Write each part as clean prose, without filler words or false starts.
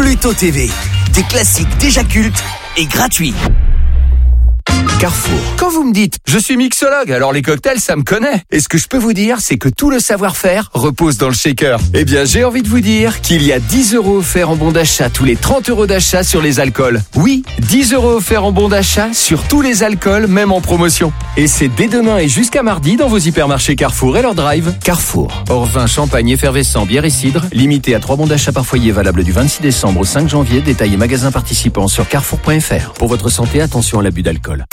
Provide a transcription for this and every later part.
Pluto TV. Des classiques déjà cultes et gratuits. Carrefour. Quand vous me dites « je suis mixologue, alors les cocktails, ça me connaît ». Et ce que je peux vous dire, c'est que tout le savoir-faire repose dans le shaker. Eh bien, j'ai envie de vous dire qu'il y a 10 € offerts en bon d'achat tous les 30 € d'achat sur les alcools. Oui, 10 € offerts en bon d'achat sur tous les alcools, même en promotion. Et c'est dès demain et jusqu'à mardi dans vos hypermarchés Carrefour et leur drive. Carrefour. Hors vin, champagne, effervescent, bière et cidre. Limité à 3 bons d'achat par foyer, valable du 26 décembre au 5 janvier. Détail et magasin participants sur carrefour.fr. Pour votre santé, attention à l'abus d'alcool.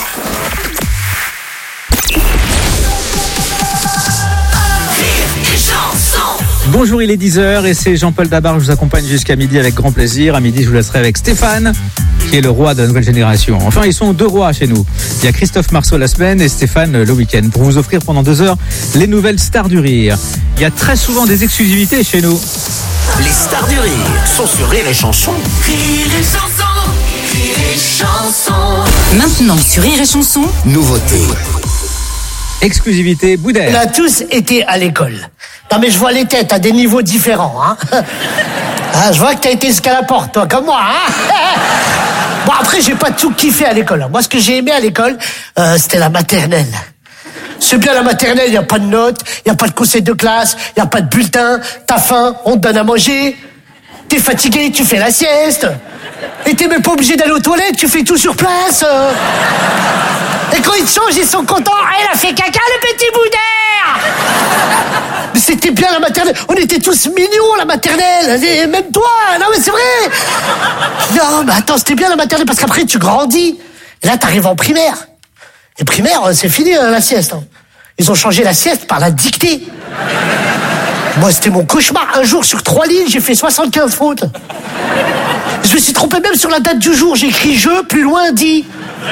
Bonjour, il est 10h et c'est Jean-Paul Dabar, je vous accompagne jusqu'à midi avec grand plaisir. À midi, je vous laisserai avec Stéphane, qui est le roi de la nouvelle génération. Enfin, ils sont deux rois chez nous. Il y a Christophe Marceau la semaine et Stéphane le week-end pour vous offrir pendant 2 heures les nouvelles stars du rire. Il y a très souvent des exclusivités chez nous. Les stars du rire sont sur Rire et Chanson. Rire et Chanson, Rire et Chanson. Maintenant sur Rire et Chanson, Nouveauté. Exclusivité Boudère. On a tous été à l'école. Non mais je vois les têtes à des niveaux différents. Hein. Ah, je vois que t'as été jusqu'à la porte, toi, comme moi. Hein. Bon, après, j'ai pas tout kiffé à l'école. Moi, ce que j'ai aimé à l'école, c'était la maternelle. C'est bien la maternelle, il n'y a pas de notes, il n'y a pas de conseil de classe, il n'y a pas de bulletin, t'as faim, on te donne à manger, t'es fatigué, tu fais la sieste, et t'es même pas obligé d'aller aux toilettes, tu fais tout sur place. Et quand ils te changent, ils sont contents. Elle a fait caca, le petit bout d'air. Mais c'était bien la maternelle. On était tous mignons, la maternelle. Et même toi. Non, mais c'est vrai. Non, mais attends, c'était bien la maternelle parce qu'après, tu grandis. Et là, t'arrives en primaire. Et primaire, c'est fini, la sieste. Ils ont changé la sieste par la dictée. Moi, c'était mon cauchemar. Un jour, sur 3 lignes, j'ai fait 75 fautes. Je me suis trompé même sur la date du jour. J'ai écrit « je », plus loin, « dit ».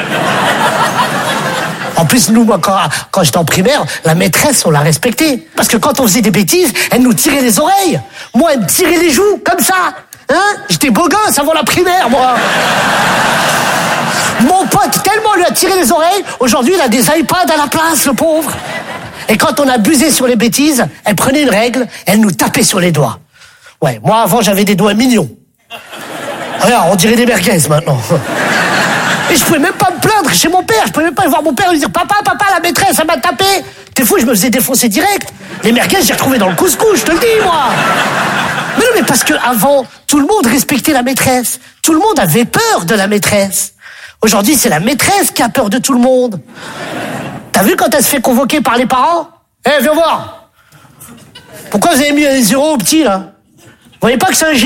En plus, nous, moi, quand j'étais en primaire, la maîtresse, on l'a respectée. Parce que quand on faisait des bêtises, elle nous tirait les oreilles. Moi, elle me tirait les joues, comme ça. Hein? J'étais beau gosse avant la primaire, moi. Mon pote, tellement lui a tiré les oreilles, aujourd'hui, il a des iPads à la place, le pauvre. Et quand on abusait sur les bêtises, elle prenait une règle, elle nous tapait sur les doigts. Ouais, moi, avant, j'avais des doigts mignons. Regarde, on dirait des merguez, maintenant. Et je pouvais même pas me plaindre chez mon père. Je pouvais même pas voir mon père et lui dire « Papa, la maîtresse, elle m'a tapé !» T'es fou, je me faisais défoncer direct. Les merguez, j'ai retrouvé dans le couscous, je te le dis, moi. Mais non, mais parce que avant, tout le monde respectait la maîtresse. Tout le monde avait peur de la maîtresse. Aujourd'hui, c'est la maîtresse qui a peur de tout le monde. T'as vu quand elle se fait convoquer par les parents ? Eh, viens voir. Pourquoi vous avez mis un 0 au petit, là ? Vous voyez pas que c'est un génie ?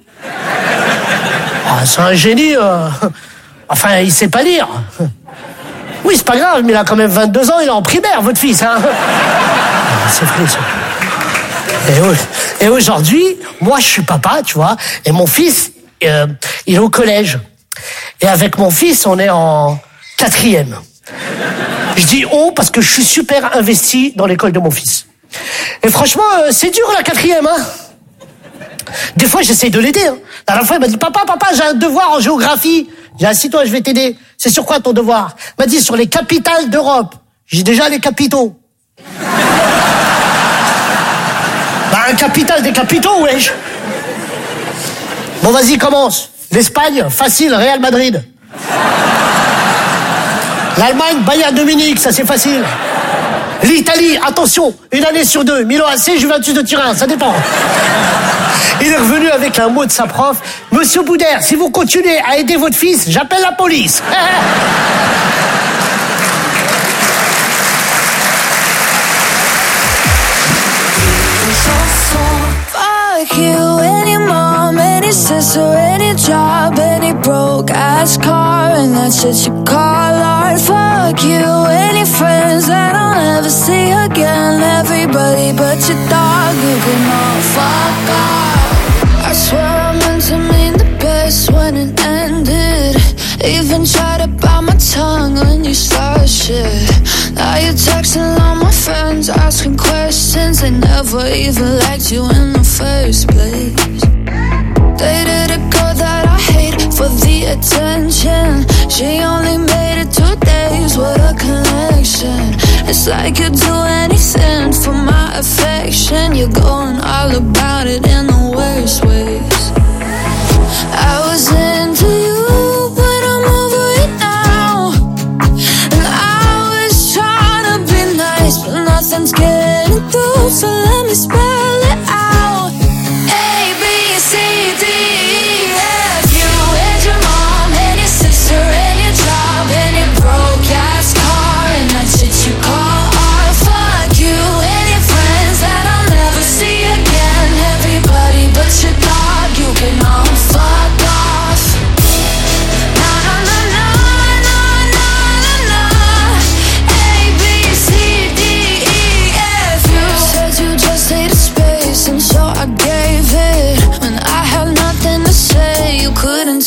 Ah, c'est un génie... Enfin, il sait pas lire. Oui, c'est pas grave, mais il a quand même 22 ans, il est en primaire, votre fils, hein. C'est vrai, ça. Et aujourd'hui, moi, je suis papa, tu vois, et mon fils, il est au collège. Et avec mon fils, on est en 4e. Je dis « on » parce que je suis super investi dans l'école de mon fils. Et franchement, c'est dur, la 4e, hein. Des fois, j'essaye de l'aider. Hein. La dernière fois, il m'a dit « Papa, j'ai un devoir en géographie. » J'ai dit « Assis-toi, je vais t'aider. » C'est sur quoi ton devoir ? Il m'a dit « Sur les capitales d'Europe. » J'ai déjà les capitaux. Bah, un capital des capitaux, wesh. Bon, vas-y, commence. L'Espagne, facile, Real Madrid. L'Allemagne, Bayern de Munich, ça c'est facile. L'Italie, attention, 1 année sur 2, Milan AC, Juventus de Turin, ça dépend. Il est revenu avec un mot de sa prof. Monsieur Boudère, si vous continuez à aider votre fils, j'appelle la police. Fuck you, any mom, any sister, any job, any broke ass car, and that's shit you call art. Fuck you, any friends that I'll never see again. Everybody but your dog, you can all fuck off. I swear I meant to mean the best when it ended. Even tried to bite my tongue when you started shit. Now you're texting all my friends, asking questions. They never even liked you in the first place. Dated a girl that I hate for the attention. She only made it 2 days, what a connection. It's like you'd do anything for my affection. You're going all about it in the worst ways.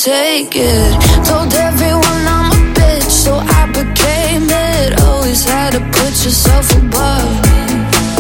take it. Told everyone I'm a bitch, so I became it. Always had to put yourself above me.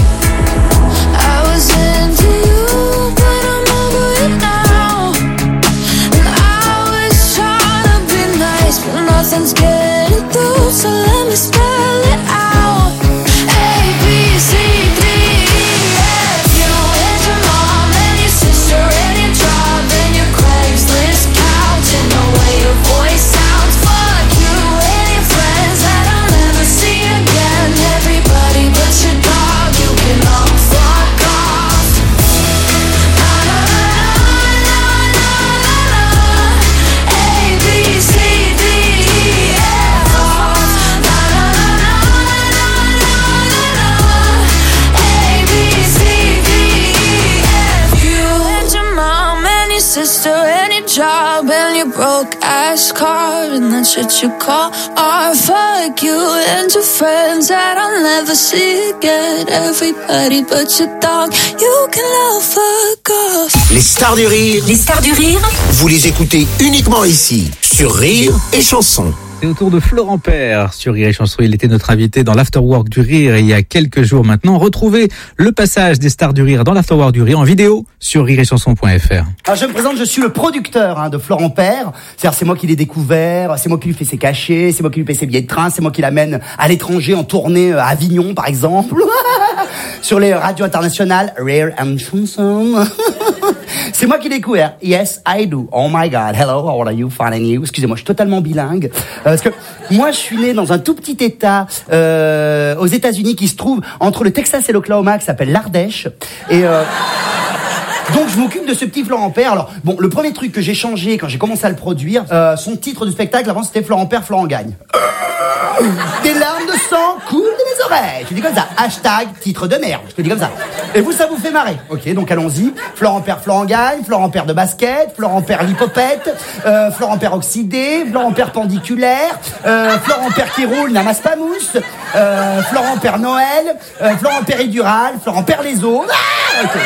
I was into you, but I'm over it now. And I was trying to be nice, but nothing's getting through, so let me spell it out. A, B, C, D, E, F. You and your mom and your sister and your job and your Craigslist couch and the way your voice sounds. Fuck you and your friends that I'll never see again. Everybody but your dog, you can all fuck off. Na na na na na na na. A, B, C, D, E, F. Na na na na na na na. A, B, C, D, E, F. You and your mom and your sister and your job and your broke ass car and that shit you call art. Fuck you and your friends that I'll never see again. Everybody but your dog, you can all fuck off. Les stars du rire, Les stars du rire, vous les écoutez uniquement ici, sur Rire et Chanson. C'est au tour de Florent Père sur Rire et Chanson. Il était notre invité dans l'Afterwork du Rire il y a quelques jours maintenant. Retrouvez le passage des stars du rire dans l'Afterwork du Rire en vidéo sur rireetchanson.fr. Alors je me présente, je suis le producteur de Florent Père. C'est-à-dire c'est moi qui l'ai découvert, c'est moi qui lui fais ses cachets, c'est moi qui lui paye ses billets de train, c'est moi qui l'amène à l'étranger en tournée à Avignon par exemple, sur les radios internationales Rire and Chanson. C'est moi qui l'ai découvert. Yes, I do. Oh my God. Hello, how are you? Fine and you? Excusez-moi, je suis totalement bilingue. Parce que moi, je suis né dans un tout petit état aux États-Unis qui se trouve entre le Texas et l'Oklahoma, qui s'appelle l'Ardèche. Et donc je m'occupe de ce petit Florent Père. Alors bon, le premier truc que j'ai changé quand j'ai commencé à le produire, son titre de spectacle avant c'était Florent Père, Florent gagne. Des larmes de sang coulent de mes oreilles. Je dis comme ça. Hashtag titre de merde. Je te dis comme ça. Et vous, ça vous fait marrer. Ok, donc allons-y. Florent Père, Florent gagne. Florent Père de basket. Florent Père lipopette. Florent Père oxydé. Florent Père pendiculaire. Florent Père qui roule n'amasse pas mousse. Florent Père Noël. Florent Péridural. Florent Père les os. Ah, okay.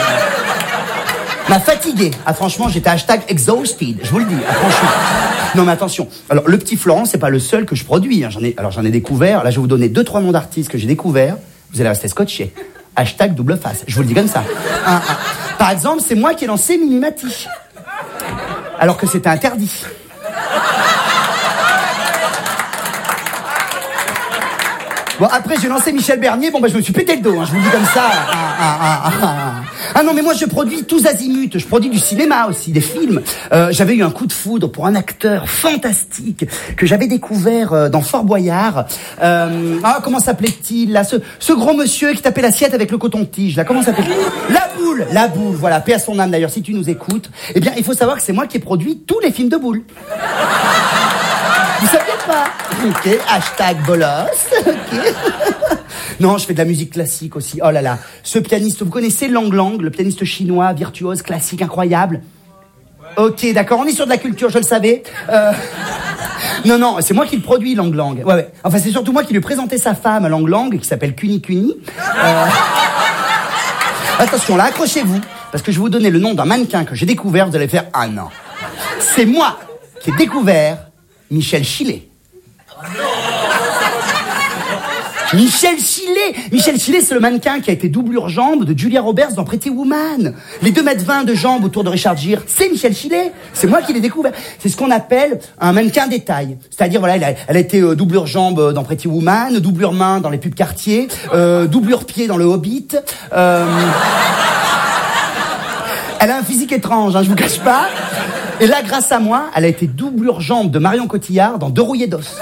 M'a fatigué. Ah franchement, j'étais hashtag exhausted. Je vous le dis. Ah, franchement. Non mais attention. Alors le petit Florent, c'est pas le seul que je produis. Hein. J'en ai découvert. Là, je vais vous donner 2-3 noms d'artistes que j'ai découverts. Vous allez rester scotché. Hashtag double face. Je vous le dis comme ça. Par exemple, c'est moi qui ai lancé Mimimati. Alors que c'était interdit. Bon, après, j'ai lancé Michel Bernier. Bon, bah, je me suis pété le dos, hein, je vous le dis comme ça. Ah non, mais moi, je produis tous azimuts. Je produis du cinéma aussi, des films. J'avais eu un coup de foudre pour un acteur fantastique que j'avais découvert dans Fort Boyard. Comment s'appelait-il, là, ce gros monsieur qui tapait l'assiette avec le coton-tige, là, comment s'appelait-il? La boule, voilà, paix à son âme d'ailleurs, si tu nous écoutes. Eh bien, il faut savoir que c'est moi qui ai produit tous les films de Boule. Vous saviez pas? Ok, hashtag bolos. Ok. Non, je fais de la musique classique aussi. Oh là là. Ce pianiste, vous connaissez Lang Lang, le pianiste chinois, virtuose, classique, incroyable? Ok, d'accord, on est sur de la culture, je le savais. Non, c'est moi qui le produis, Lang Lang. Ouais. Enfin, c'est surtout moi qui lui ai présenté sa femme à Lang Lang, qui s'appelle Kuni Kuni. Attention, là, accrochez-vous, parce que je vais vous donner le nom d'un mannequin que j'ai découvert, vous allez faire « Ah non ». C'est moi qui ai découvert Michel Chilet. Michel Chilet, c'est le mannequin qui a été doublure jambe de Julia Roberts dans Pretty Woman. Les 2,20 m de jambes autour de Richard Gere, c'est Michel Chilet. C'est moi qui l'ai découvert. C'est ce qu'on appelle un mannequin détail. C'est-à-dire, voilà, elle a été doublure jambe dans Pretty Woman, doublure main dans les pubs Cartier, doublure pied dans le Hobbit. Elle a un physique étrange, hein, je vous cache pas. Et là, grâce à moi, elle a été doublure jambe de Marion Cotillard dans Deux rouillés d'os.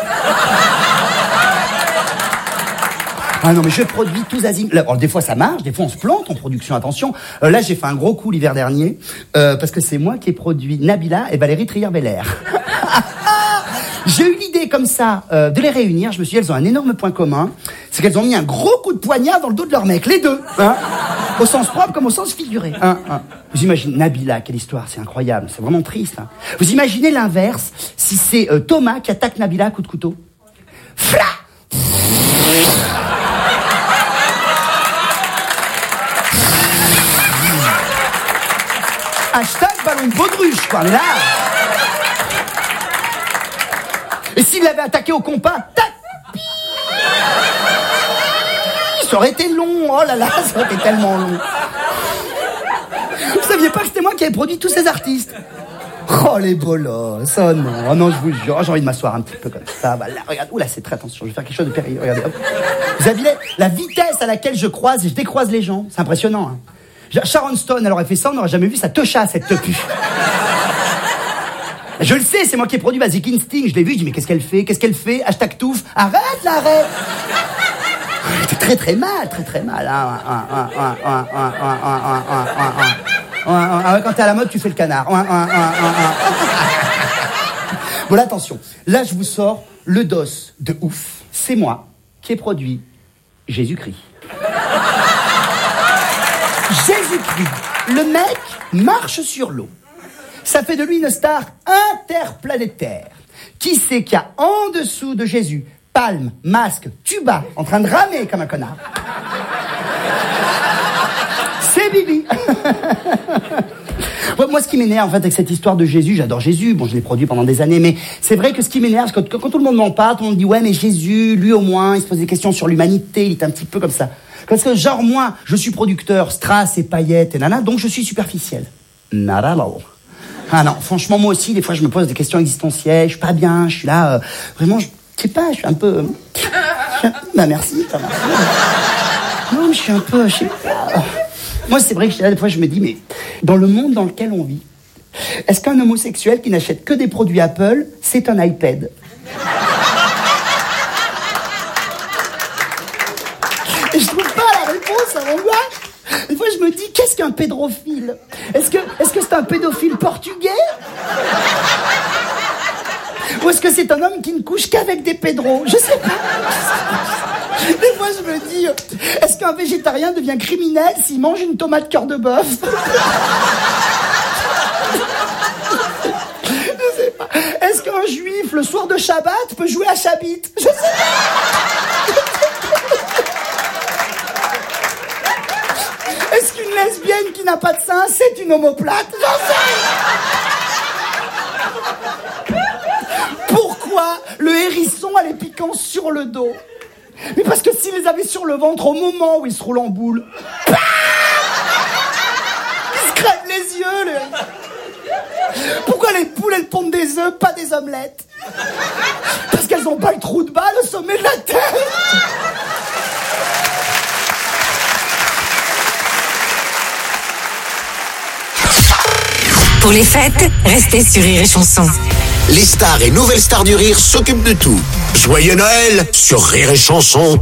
Ah non, mais je produis tous azimuts. Alors, des fois ça marche, des fois on se plante en production, attention. Là, j'ai fait un gros coup l'hiver dernier, parce que c'est moi qui ai produit Nabila et Valérie Trierweiler. J'ai eu l'idée comme ça de les réunir. Je me suis dit, elles ont un énorme point commun, c'est qu'elles ont mis un gros coup de poignard dans le dos de leur mec, les deux. Hein, au sens propre comme au sens figuré. Vous imaginez Nabila, quelle histoire, c'est incroyable, c'est vraiment triste. Hein. Vous imaginez l'inverse, si c'est Thomas qui attaque Nabila à coup de couteau. Fla. Hashtag ballon de baudruche, quoi. Là, Et s'il l'avait attaqué au compas, tac, ça aurait été long. Oh là là, ça aurait été tellement long. Vous saviez pas que c'était moi qui avais produit tous ces artistes? Oh les bolosses, oh non, je vous jure, j'ai envie de m'asseoir un petit peu comme ça. Bah là, regarde, oula, c'est très attention, je vais faire quelque chose de périlleux. Regardez, hop. Vous avez la vitesse à laquelle je décroise les gens, c'est impressionnant. Hein. Sharon Stone, elle aurait fait ça, on n'aurait jamais vu sa techa, cette tepu. Je le sais, c'est moi qui ai produit Basic Instinct, je l'ai vu, je dis mais qu'est-ce qu'elle fait, hashtag touffe, arrête. C'était très très mal. Quand t'es à la mode, tu fais le canard. Bon, là, attention. Là, je vous sors le dos de ouf. C'est moi qui ai produit Jésus-Christ. Jésus-Christ. Le mec marche sur l'eau. Ça fait de lui une star interplanétaire. Qui c'est qu'il y a en dessous de Jésus? Palme, masque, tuba, en train de ramer comme un connard. C'est Bibi. Moi, ce qui m'énerve, en fait, avec cette histoire de Jésus, j'adore Jésus. Bon, je l'ai produit pendant des années, mais c'est vrai que ce qui m'énerve, c'est quand tout le monde m'en parle, tout le monde dit, ouais, mais Jésus, lui au moins, il se pose des questions sur l'humanité, il est un petit peu comme ça. Parce que, genre, moi, je suis producteur, strass et paillettes et nana, donc je suis superficiel. Nada là-haut. Ah non, franchement, moi aussi, des fois, je me pose des questions existentielles, je suis pas bien, je suis là, vraiment, je sais pas, je suis un peu... Bah, merci, ça va. Non, mais je suis un peu, je sais pas... Moi, c'est vrai que des fois, je me dis, mais dans le monde dans lequel on vit, est-ce qu'un homosexuel qui n'achète que des produits Apple, c'est un iPad? Et je trouve pas la réponse, ça m'angoisse. Des fois, je me dis, qu'est-ce qu'un pédophile? Est-ce que c'est un pédophile portugais? Ou est-ce que c'est un homme qui ne couche qu'avec des pédros? Je sais pas. Des fois, je me dis, est-ce qu'un végétarien devient criminel s'il mange une tomate cœur de bœuf? Je sais pas. Est-ce qu'un juif, le soir de Shabbat, peut jouer à Chabit? Je sais pas. Est-ce qu'une lesbienne qui n'a pas de sein, c'est une omoplate? J'en sais. Pourquoi le hérisson a les piquants sur le dos? Mais parce que s'il les avait sur le ventre au moment où il se roule en boule, il se crève les yeux. Pourquoi les poules, elles pondent des œufs, pas des omelettes? Parce qu'elles ont pas le trou de balle au sommet de la tête. Pour les fêtes, restez sur Rire et Chanson. Les stars et nouvelles stars du rire s'occupent de tout. Joyeux Noël sur Rire et Chanson.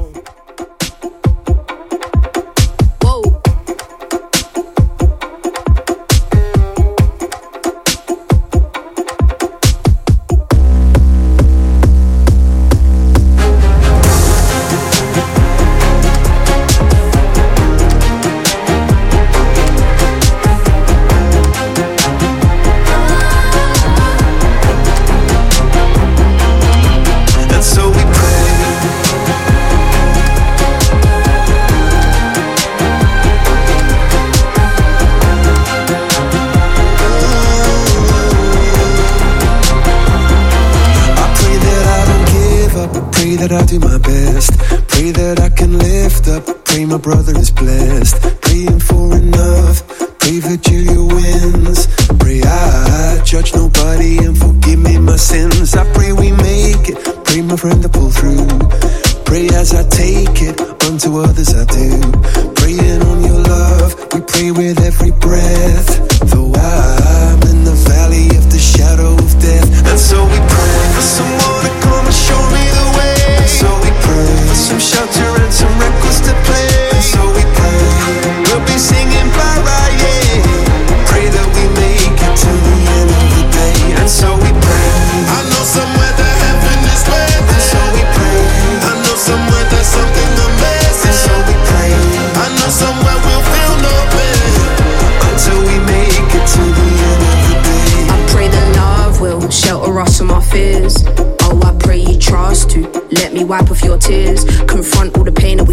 that I do my best. Pray that I can lift up. Pray my brother is blessed. Praying for enough. Pray Virgilia wins. Pray I judge nobody and forgive me my sins. I pray we make it. Pray my friend to pull through. Pray as I take it. Unto others I do. Praying on your love. We pray with every breath. Though I'm in the valley of the shadow of death. And so we pray for someone to come and show me the way. And so we pray for some shelter and some records to play. And so we pray we'll be singing bye bye, yeah. Pray that we make it to the end of the day. And so we pray. I know somewhere that heaven is waiting. And so we pray. I know somewhere there's something amazing. And so we pray. I know somewhere we'll feel no pain until we make it to the end of the day. I pray that love will shelter us from our fears. Oh, I pray you trust to let me wipe off your tears. Confront all the pain that we felt inside.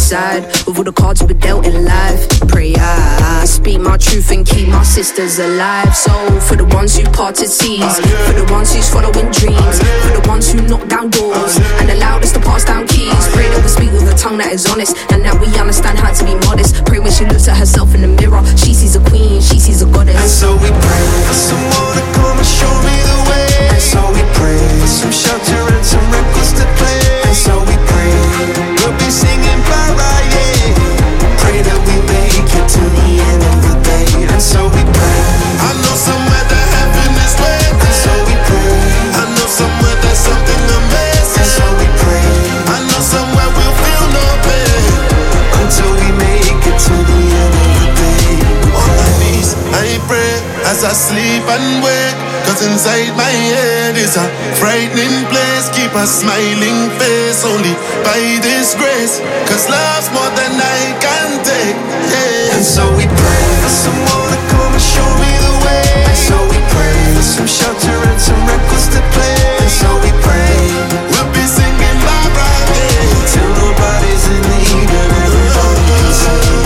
inside. With all the cards we're dealt in life. Pray I speak my truth and keep my sisters alive. So for the ones who parted seas, for the ones who's following dreams, for the ones who knock down doors and allowed us to pass down keys. Pray that we speak with a tongue that is honest and that we understand how to be modest. Pray when she looks at herself in the mirror, she sees a queen, she sees a goddess. And so we pray for someone to come and show me the way. And so we pray for some shelter and some records to play. And so we pray we'll be singing para, yeah. Pray that we make it to the end of the day. And so we pray. I know somewhere that heaven is waiting. And so we pray. I know somewhere there's something amazing. And so we pray. I know somewhere we'll feel no pain until we make it to the end of the day. On my knees, I pray as I sleep and wake. Cause inside my head is a frightening place. Keep a smiling face only by this grace. Cause love's more than I can take, yeah. And so we pray for someone to come and show me the way. And so we pray for some shelter and some records to play. And so we pray we'll be singing Barbara, yeah, till nobody's in need of everybody's singing.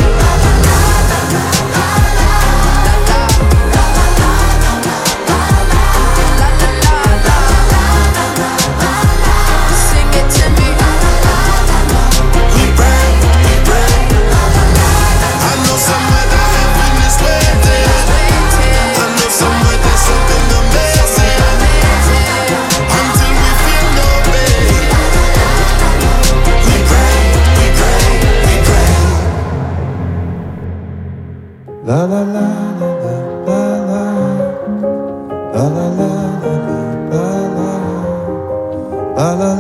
La la la la la la la la la la la la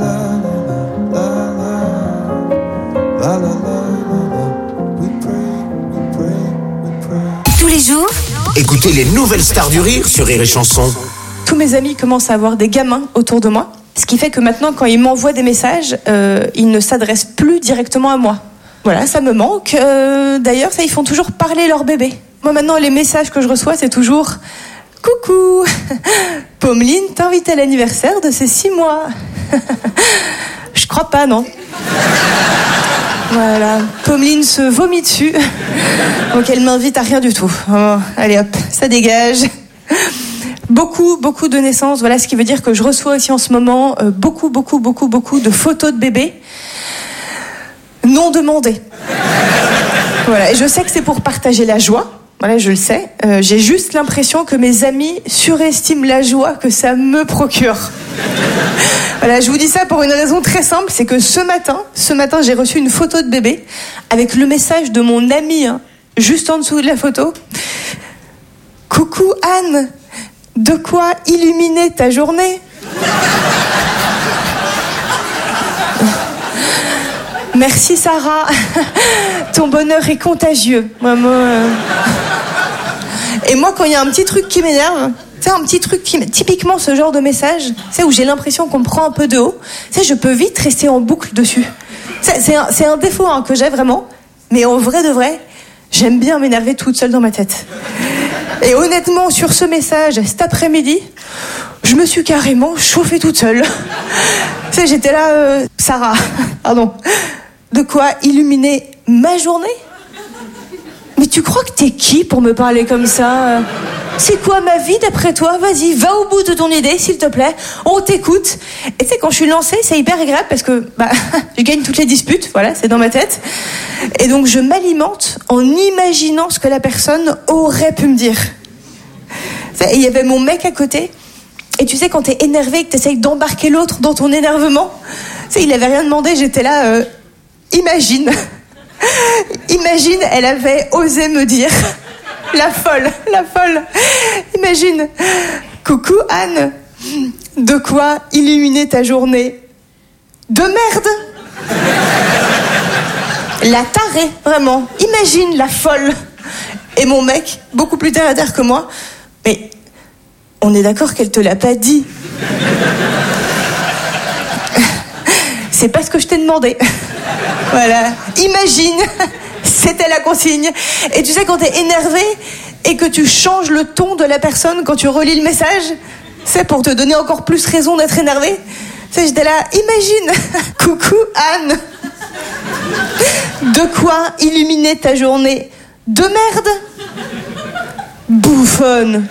la. Tous les jours, Écoutez les nouvelles stars du rire sur Rire et Chanson. Tous mes amis commencent à avoir des gamins autour de moi, ce qui fait que maintenant, quand ils m'envoient des messages, ils ne s'adressent plus directement à moi. Voilà, ça me manque. D'ailleurs, ça, ils font toujours parler leur bébé. Moi, maintenant, les messages que je reçois, c'est toujours « Coucou, Pommeline t'invite à l'anniversaire de ses 6 mois. » Je crois pas, non. Voilà, Pommeline se vomit dessus. Donc, elle m'invite à rien du tout. Oh, allez hop, ça dégage. Beaucoup de naissances. Voilà, ce qui veut dire que je reçois aussi en ce moment beaucoup de photos de bébés non demandées. Voilà, et je sais que c'est pour partager la joie. Voilà, je le sais. J'ai juste l'impression que mes amis surestiment la joie que ça me procure. Voilà, je vous dis ça pour une raison très simple, c'est que ce matin, j'ai reçu une photo de bébé avec le message de mon ami, juste en dessous de la photo. Coucou Anne, de quoi illuminer ta journée ? Merci Sarah, ton bonheur est contagieux. Et moi, quand il y a un petit truc qui m'énerve, c'est un petit truc qui, typiquement ce genre de message, c'est où j'ai l'impression qu'on me prend un peu de haut, je peux vite rester en boucle dessus. C'est un défaut que j'ai vraiment, mais en vrai de vrai, j'aime bien m'énerver toute seule dans ma tête. Et honnêtement, sur ce message, cet après-midi, je me suis carrément chauffée toute seule. J'étais là, Sarah, pardon. De quoi illuminer ma journée ? Mais tu crois que t'es qui pour me parler comme ça ? C'est quoi ma vie d'après toi ? Vas-y, va au bout de ton idée, s'il te plaît. On t'écoute. Et tu sais, quand je suis lancée, c'est hyper agréable parce que je gagne toutes les disputes. Voilà, c'est dans ma tête. Et donc, je m'alimente en imaginant ce que la personne aurait pu me dire. Et il y avait mon mec à côté. Et tu sais, quand t'es énervé et que t'essayes d'embarquer l'autre dans ton énervement, il avait rien demandé, j'étais là... Imagine, elle avait osé me dire, la folle. Imagine, coucou Anne, de quoi illuminer ta journée ? De merde. La tarée, vraiment. Imagine la folle. Et mon mec, beaucoup plus terre à terre que moi, mais on est d'accord qu'elle te l'a pas dit. C'est pas ce que je t'ai demandé. Voilà, imagine, c'était la consigne. Et tu sais, quand t'es énervé et que tu changes le ton de la personne quand tu relis le message, c'est pour te donner encore plus raison d'être énervé. J'étais là, imagine, coucou Anne, De quoi illuminer ta journée de merde? Bouffonne.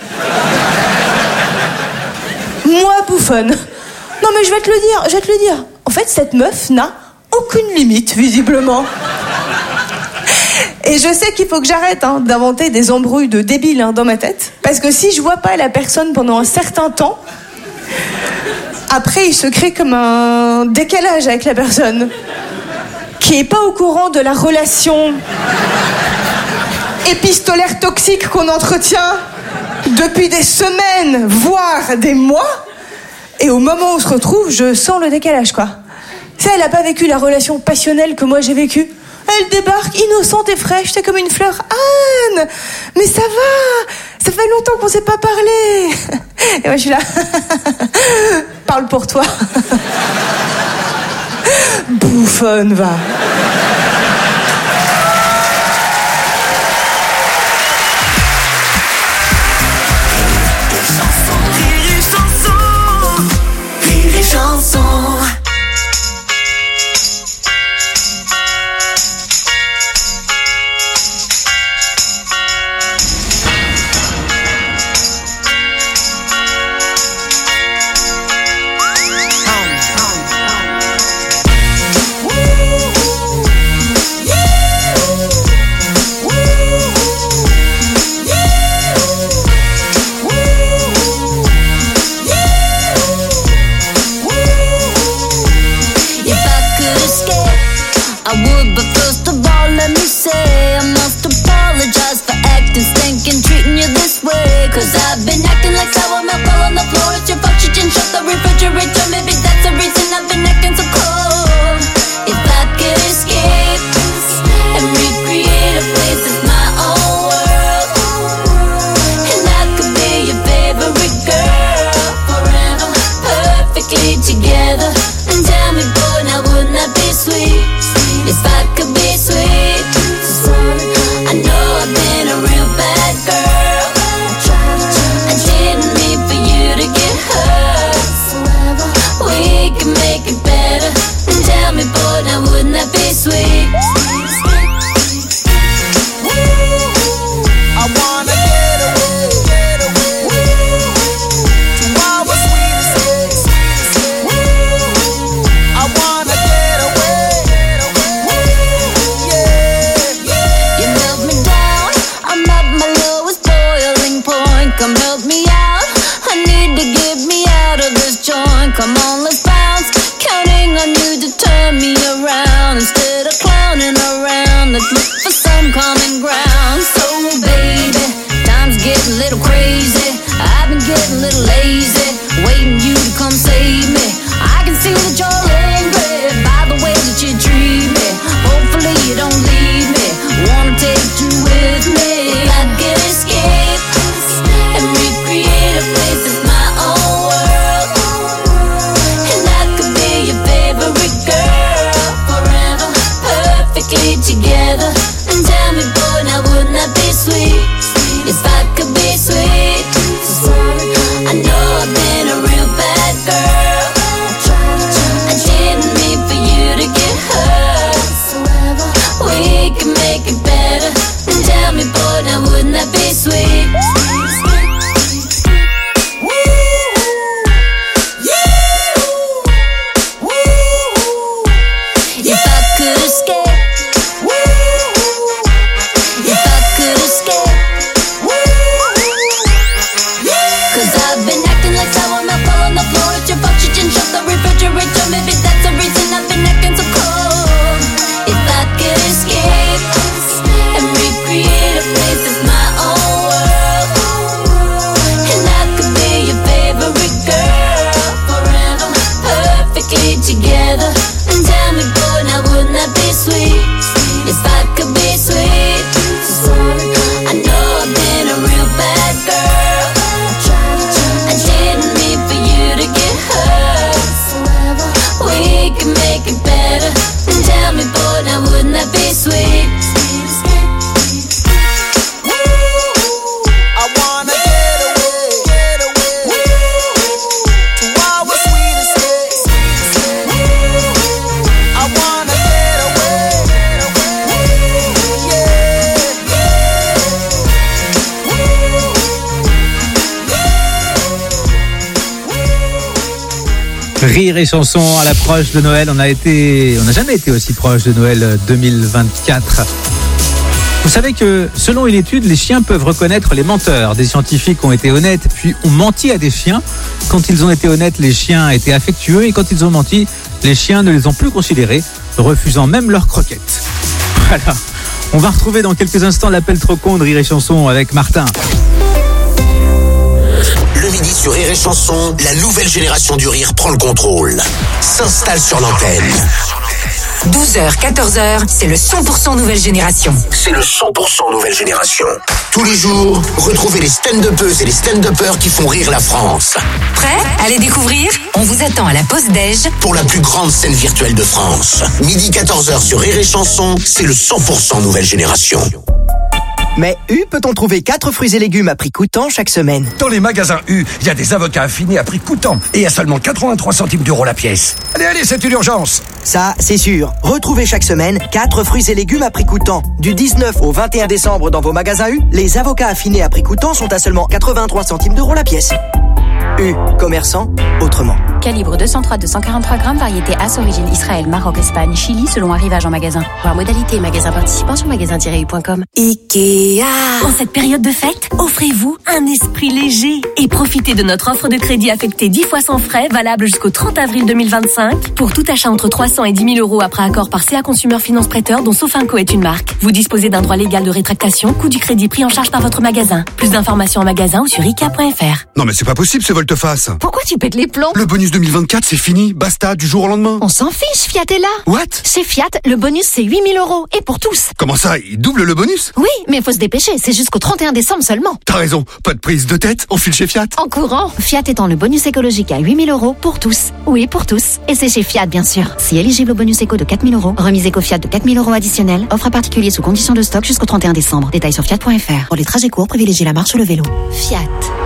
Moi, bouffonne. Non mais je vais te le dire. En fait, cette meuf n'a aucune limite, visiblement. Et je sais qu'il faut que j'arrête d'inventer des embrouilles de débiles dans ma tête. Parce que si je vois pas la personne pendant un certain temps, après il se crée comme un décalage avec la personne qui est pas au courant de la relation épistolaire toxique qu'on entretient depuis des semaines, voire des mois. Et au moment où on se retrouve, je sens le décalage, quoi. Ça, elle a pas vécu la relation passionnelle que moi j'ai vécue. Elle débarque innocente et fraîche, c'est comme une fleur. Anne, mais ça va, ça fait longtemps qu'on s'est pas parlé. Et moi je suis là, parle pour toi. Bouffonne, va. If I could be sweet, I know I've been a real bad girl. Rire et chanson à l'approche de Noël. On n'a jamais été aussi proche de Noël 2024. Vous savez que, selon une étude, les chiens peuvent reconnaître les menteurs. Des scientifiques ont été honnêtes, puis ont menti à des chiens. Quand ils ont été honnêtes, les chiens étaient affectueux. Et quand ils ont menti, les chiens ne les ont plus considérés, refusant même leurs croquettes. Voilà. On va retrouver dans quelques instants l'appel trop con de Rire et chanson avec Martin. Le midi sur Rire et Chanson, la nouvelle génération du rire prend le contrôle. S'installe sur l'antenne. 12h, 14h, c'est le 100% nouvelle génération. C'est le 100% nouvelle génération. Tous les jours, retrouvez les stand-uppeuses et les stand-uppers qui font rire la France. Prêt à les découvrir? On vous attend à la pause déj. Pour la plus grande scène virtuelle de France. Midi 14h sur Rire et Chanson, c'est le 100% nouvelle génération. Mais U peut-on trouver 4 fruits et légumes à prix coûtant chaque semaine? Dans les magasins U, il y a des avocats affinés à prix coûtant et à seulement 83 centimes d'euros la pièce. Allez, c'est une urgence. Ça, c'est sûr. Retrouvez chaque semaine 4 fruits et légumes à prix coûtant. Du 19 au 21 décembre dans vos magasins U, les avocats affinés à prix coûtant sont à seulement 83 centimes d'euros la pièce. U, commerçant autrement. Calibre 203-243 grammes, variété As, origine Israël, Maroc, Espagne, Chili, selon arrivage en magasin. Voir modalité magasin participant sur magasin-u.com. Ikea. En cette période de fête, offrez-vous un esprit léger et profitez de notre offre de crédit affectée 10 fois sans frais, valable jusqu'au 30 avril 2025, pour tout achat entre 300 et 10 000 euros après accord par CA Consumer Finance Prêteur, dont Sofinco est une marque. Vous disposez d'un droit légal de rétractation, coût du crédit pris en charge par votre magasin. Plus d'informations en magasin ou sur ikea.fr. Non mais c'est pas possible ce volte-face. Pourquoi tu pètes les plombs? Le bonus 2024 c'est fini, basta, du jour au lendemain. On s'en fiche, Fiat est là. What? Chez Fiat, le bonus c'est 8 000 euros, et pour tous. Comment ça, il double le bonus? Oui, mais faut se dépêcher, c'est jusqu'au 31 décembre seulement. T'as raison, pas de prise de tête, on file chez Fiat. En courant, Fiat étend le bonus écologique à 8 000 euros pour tous. Oui, pour tous. Et c'est chez Fiat, bien sûr. Si éligible au bonus éco de 4 000 euros, remise éco Fiat de 4 000 euros additionnels, offre à particulier sous condition de stock jusqu'au 31 décembre. Détails sur fiat.fr. Pour les trajets courts, privilégiez la marche ou le vélo. Fiat.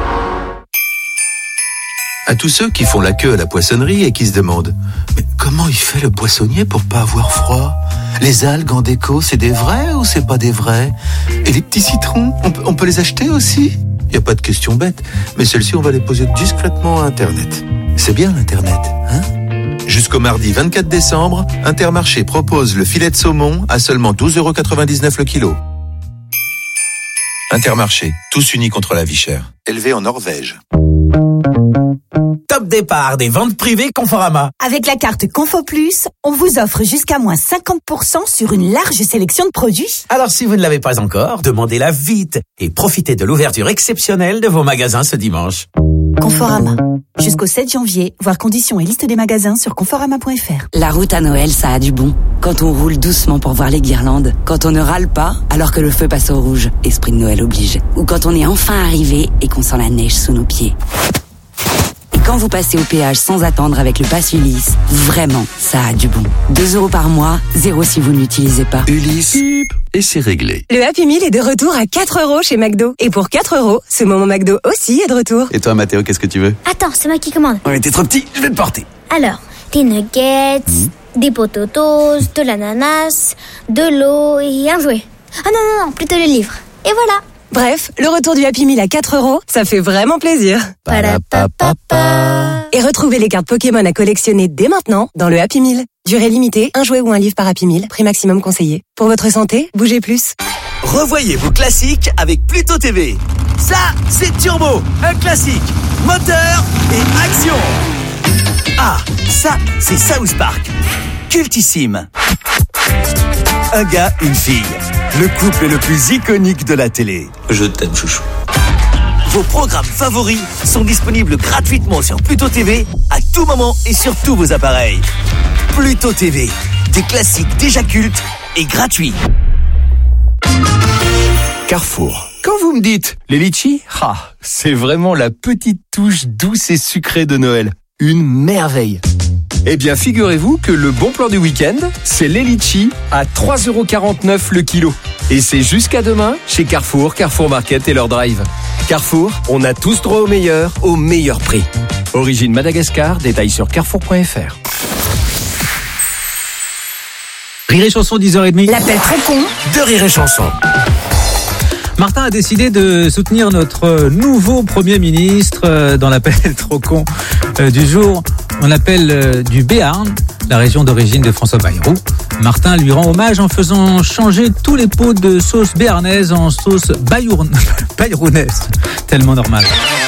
À tous ceux qui font la queue à la poissonnerie et qui se demandent « Mais comment il fait le poissonnier pour pas avoir froid ? Les algues en déco, c'est des vrais ou c'est pas des vrais ? Et les petits citrons, on peut les acheter aussi ? » Il n'y a pas de question bête, mais celles-ci, on va les poser discrètement à Internet. C'est bien l'Internet, hein ? Jusqu'au mardi 24 décembre, Intermarché propose le filet de saumon à seulement 12,99 € le kilo. Intermarché, tous unis contre la vie chère. Élevé en Norvège. Top départ des ventes privées Conforama. Avec la carte Confo Plus, on vous offre jusqu'à moins 50% sur une large sélection de produits. Alors si vous ne l'avez pas encore, demandez-la vite et profitez de l'ouverture exceptionnelle de vos magasins ce dimanche. Conforama. Jusqu'au 7 janvier, voir conditions et liste des magasins sur conforama.fr. La route à Noël, ça a du bon. Quand on roule doucement pour voir les guirlandes. Quand on ne râle pas alors que le feu passe au rouge. Esprit de Noël oblige. Ou quand on est enfin arrivé et qu'on sent la neige sous nos pieds. Quand vous passez au péage sans attendre avec le pass Ulysse, vraiment, ça a du bon. 2 € par mois, 0 si vous ne l'utilisez pas. Ulysse, et c'est réglé. Le Happy Meal est de retour à 4 € chez McDo. Et pour 4 €, ce moment McDo aussi est de retour. Et toi, Mathéo, qu'est-ce que tu veux? Attends, c'est moi qui commande. Ouais, t'es trop petit, je vais te porter. Alors, des nuggets, des potatoes, de l'ananas, de l'eau et un jouet. Ah non, plutôt le livre. Et voilà. Bref, le retour du Happy Meal à 4 €, ça fait vraiment plaisir. Et retrouvez les cartes Pokémon à collectionner dès maintenant dans le Happy Meal. Durée limitée, un jouet ou un livre par Happy Meal, prix maximum conseillé. Pour votre santé, bougez plus. Revoyez vos classiques avec Pluto TV. Ça, c'est Turbo, un classique, moteur et action. Ah, ça, c'est South Park, cultissime. Un gars, une fille, le couple le plus iconique de la télé. Je t'aime, chouchou. Vos programmes favoris sont disponibles gratuitement sur Pluto TV à tout moment et sur tous vos appareils. Pluto TV, des classiques déjà cultes et gratuits. Carrefour. Quand vous me dites les litchis, c'est vraiment la petite touche douce et sucrée de Noël. Une merveille. Eh bien, figurez-vous que le bon plan du week-end, c'est les litchis à 3,49 € le kilo. Et c'est jusqu'à demain chez Carrefour, Carrefour Market et leur drive. Carrefour, on a tous droit au meilleur prix. Origine Madagascar, détails sur carrefour.fr. Rire et chanson, 10h30. L'appel très con de Rire et chanson. Martin a décidé de soutenir notre nouveau Premier ministre dans l'appel trop con du jour. On appelle du Béarn, la région d'origine de François Bayrou. Martin lui rend hommage en faisant changer tous les pots de sauce béarnaise en sauce bayrounaise. Tellement normal.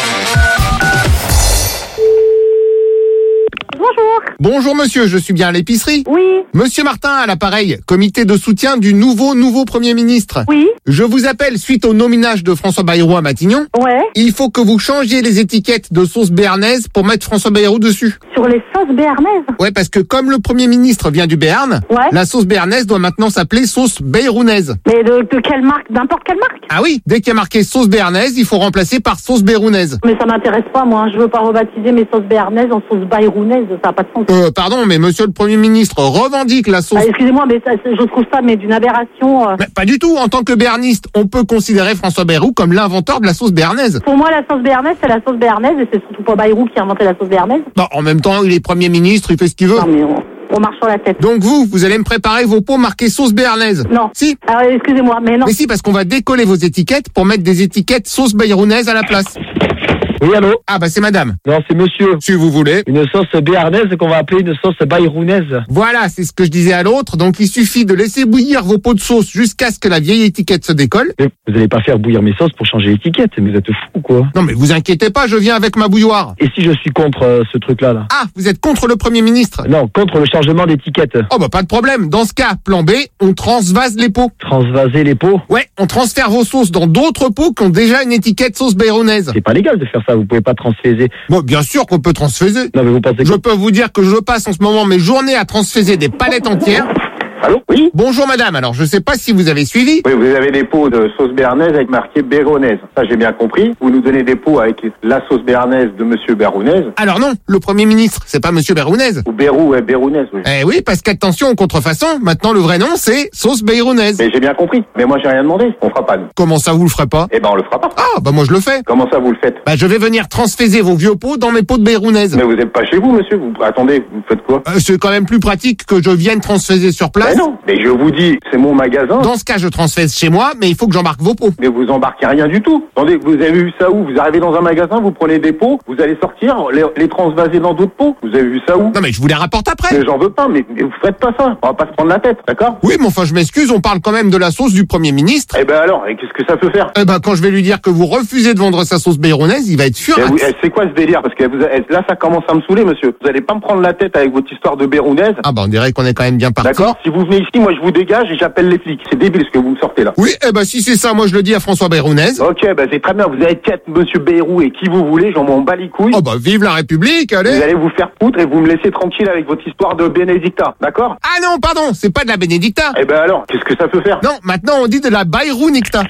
Bonjour monsieur, je suis bien à l'épicerie. Oui. Monsieur Martin à l'appareil, comité de soutien du nouveau Premier ministre. Oui. Je vous appelle suite au nominage de François Bayrou à Matignon. Ouais. Il faut que vous changiez les étiquettes de sauce béarnaise pour mettre François Bayrou dessus. Sur les sauces béarnaises? Ouais, parce que comme le Premier ministre vient du Béarn, la sauce béarnaise doit maintenant s'appeler sauce bayrounaise. Mais de quelle marque? N'importe quelle marque? Ah oui, dès qu'il y a marqué sauce béarnaise, il faut remplacer par sauce bayrounaise. Mais ça m'intéresse pas, moi. Je veux pas rebaptiser mes sauces béarnaises en sauce bayrounaise. Ça n'a pas de sens. Pardon, mais monsieur le Premier ministre revendique la sauce... excusez-moi, mais ça, je trouve ça d'une aberration. Mais pas du tout. En tant que béarniste, on peut considérer François Bayrou comme l'inventeur de la sauce béarnaise. Pour moi, la sauce béarnaise, c'est la sauce béarnaise et c'est surtout pas Bayrou qui a inventé la sauce béarnaise. Bah, en même temps, il est Premier ministre, il fait ce qu'il veut. Non, mais on marche sur la tête. Donc vous allez me préparer vos pots marqués sauce béarnaise. Non. Si. Alors, excusez-moi, mais non. Mais si, parce qu'on va décoller vos étiquettes pour mettre des étiquettes sauce bayrounaise à la place. Oui, allô? Ah, bah c'est madame. Non, c'est monsieur. Si vous voulez. Une sauce béarnaise qu'on va appeler une sauce bayrounaise. Voilà, c'est ce que je disais à l'autre. Donc il suffit de laisser bouillir vos pots de sauce jusqu'à ce que la vieille étiquette se décolle. Mais vous allez pas faire bouillir mes sauces pour changer l'étiquette, mais vous êtes fou, quoi. Non, mais vous inquiétez pas, je viens avec ma bouilloire. Et si je suis contre ce truc-là, là? Ah, vous êtes contre le Premier ministre? Non, contre le changement d'étiquette. Oh, bah pas de problème. Dans ce cas, plan B, on transvase les pots. Transvaser les pots? Ouais, on transfère vos sauces dans d'autres pots qui ont déjà une étiquette sauce bayrounaise. C'est pas légal de faire ça, vous pouvez pas transférer. Bon, bien sûr qu'on peut transféser. Non, mais vous pensez que... Je peux vous dire que je passe en ce moment mes journées à transféser des palettes entières. Allô? Oui? Bonjour madame, alors je sais pas si vous avez suivi. Oui, vous avez des pots de sauce béarnaise avec marqué béarnaise. Ça, j'ai bien compris. Vous nous donnez des pots avec la sauce béarnaise de monsieur Béarnaise. Alors non, le Premier ministre, c'est pas monsieur Béarnaise. Ou Bérou, Béarnaise, oui. Eh oui, parce qu'attention aux contrefaçons, maintenant le vrai nom c'est sauce bayrounaise. Mais j'ai bien compris. Mais moi, j'ai rien demandé. On fera pas, nous. Comment ça, vous le ferez pas? Eh ben, on le fera pas. Ah, bah moi je le fais. Comment ça, vous le faites? Bah je vais venir transféser vos vieux pots dans mes pots de bayrounaise. Mais vous êtes pas chez vous, monsieur. Attendez, vous faites quoi? C'est quand même plus pratique que je vienne transféser sur place. Mais non, mais je vous dis, c'est mon magasin. Dans ce cas, je transfère chez moi, mais il faut que j'embarque vos pots. Mais vous embarquez rien du tout. Attendez, vous avez vu ça où? Vous arrivez dans un magasin, vous prenez des pots, vous allez sortir, les transvaser dans d'autres pots. Vous avez vu ça où? Non, mais je vous les rapporte après. Mais j'en veux pas, mais vous faites pas ça. On va pas se prendre la tête, d'accord? Oui, mais enfin, je m'excuse, on parle quand même de la sauce du Premier ministre. Eh ben alors, et qu'est-ce que ça peut faire? Eh ben, quand je vais lui dire que vous refusez de vendre sa sauce bayrounaise, il va être furieux. C'est quoi ce délire? Parce que là, ça commence à me saouler, monsieur. Vous allez pas me prendre la tête avec votre histoire de béarnaise. Ah bah, on dirait qu'on est quand même bien parti. D'accord? Si vous venez ici, moi, je vous dégage et j'appelle les flics. C'est débile ce que vous me sortez là. Oui, eh ben si c'est ça, moi je le dis à François Bayrounaise. Ok, ben c'est très bien. Vous avez qu'être monsieur Bayrou et qui vous voulez, j'en m'en bats les couilles. Oh bah vive la République, allez. Vous allez vous faire foutre et vous me laissez tranquille avec votre histoire de Bénédicta, d'accord? Ah non, pardon, c'est pas de la Bénédicta. Eh ben alors, qu'est-ce que ça peut faire? Non, maintenant on dit de la Bayrounicta.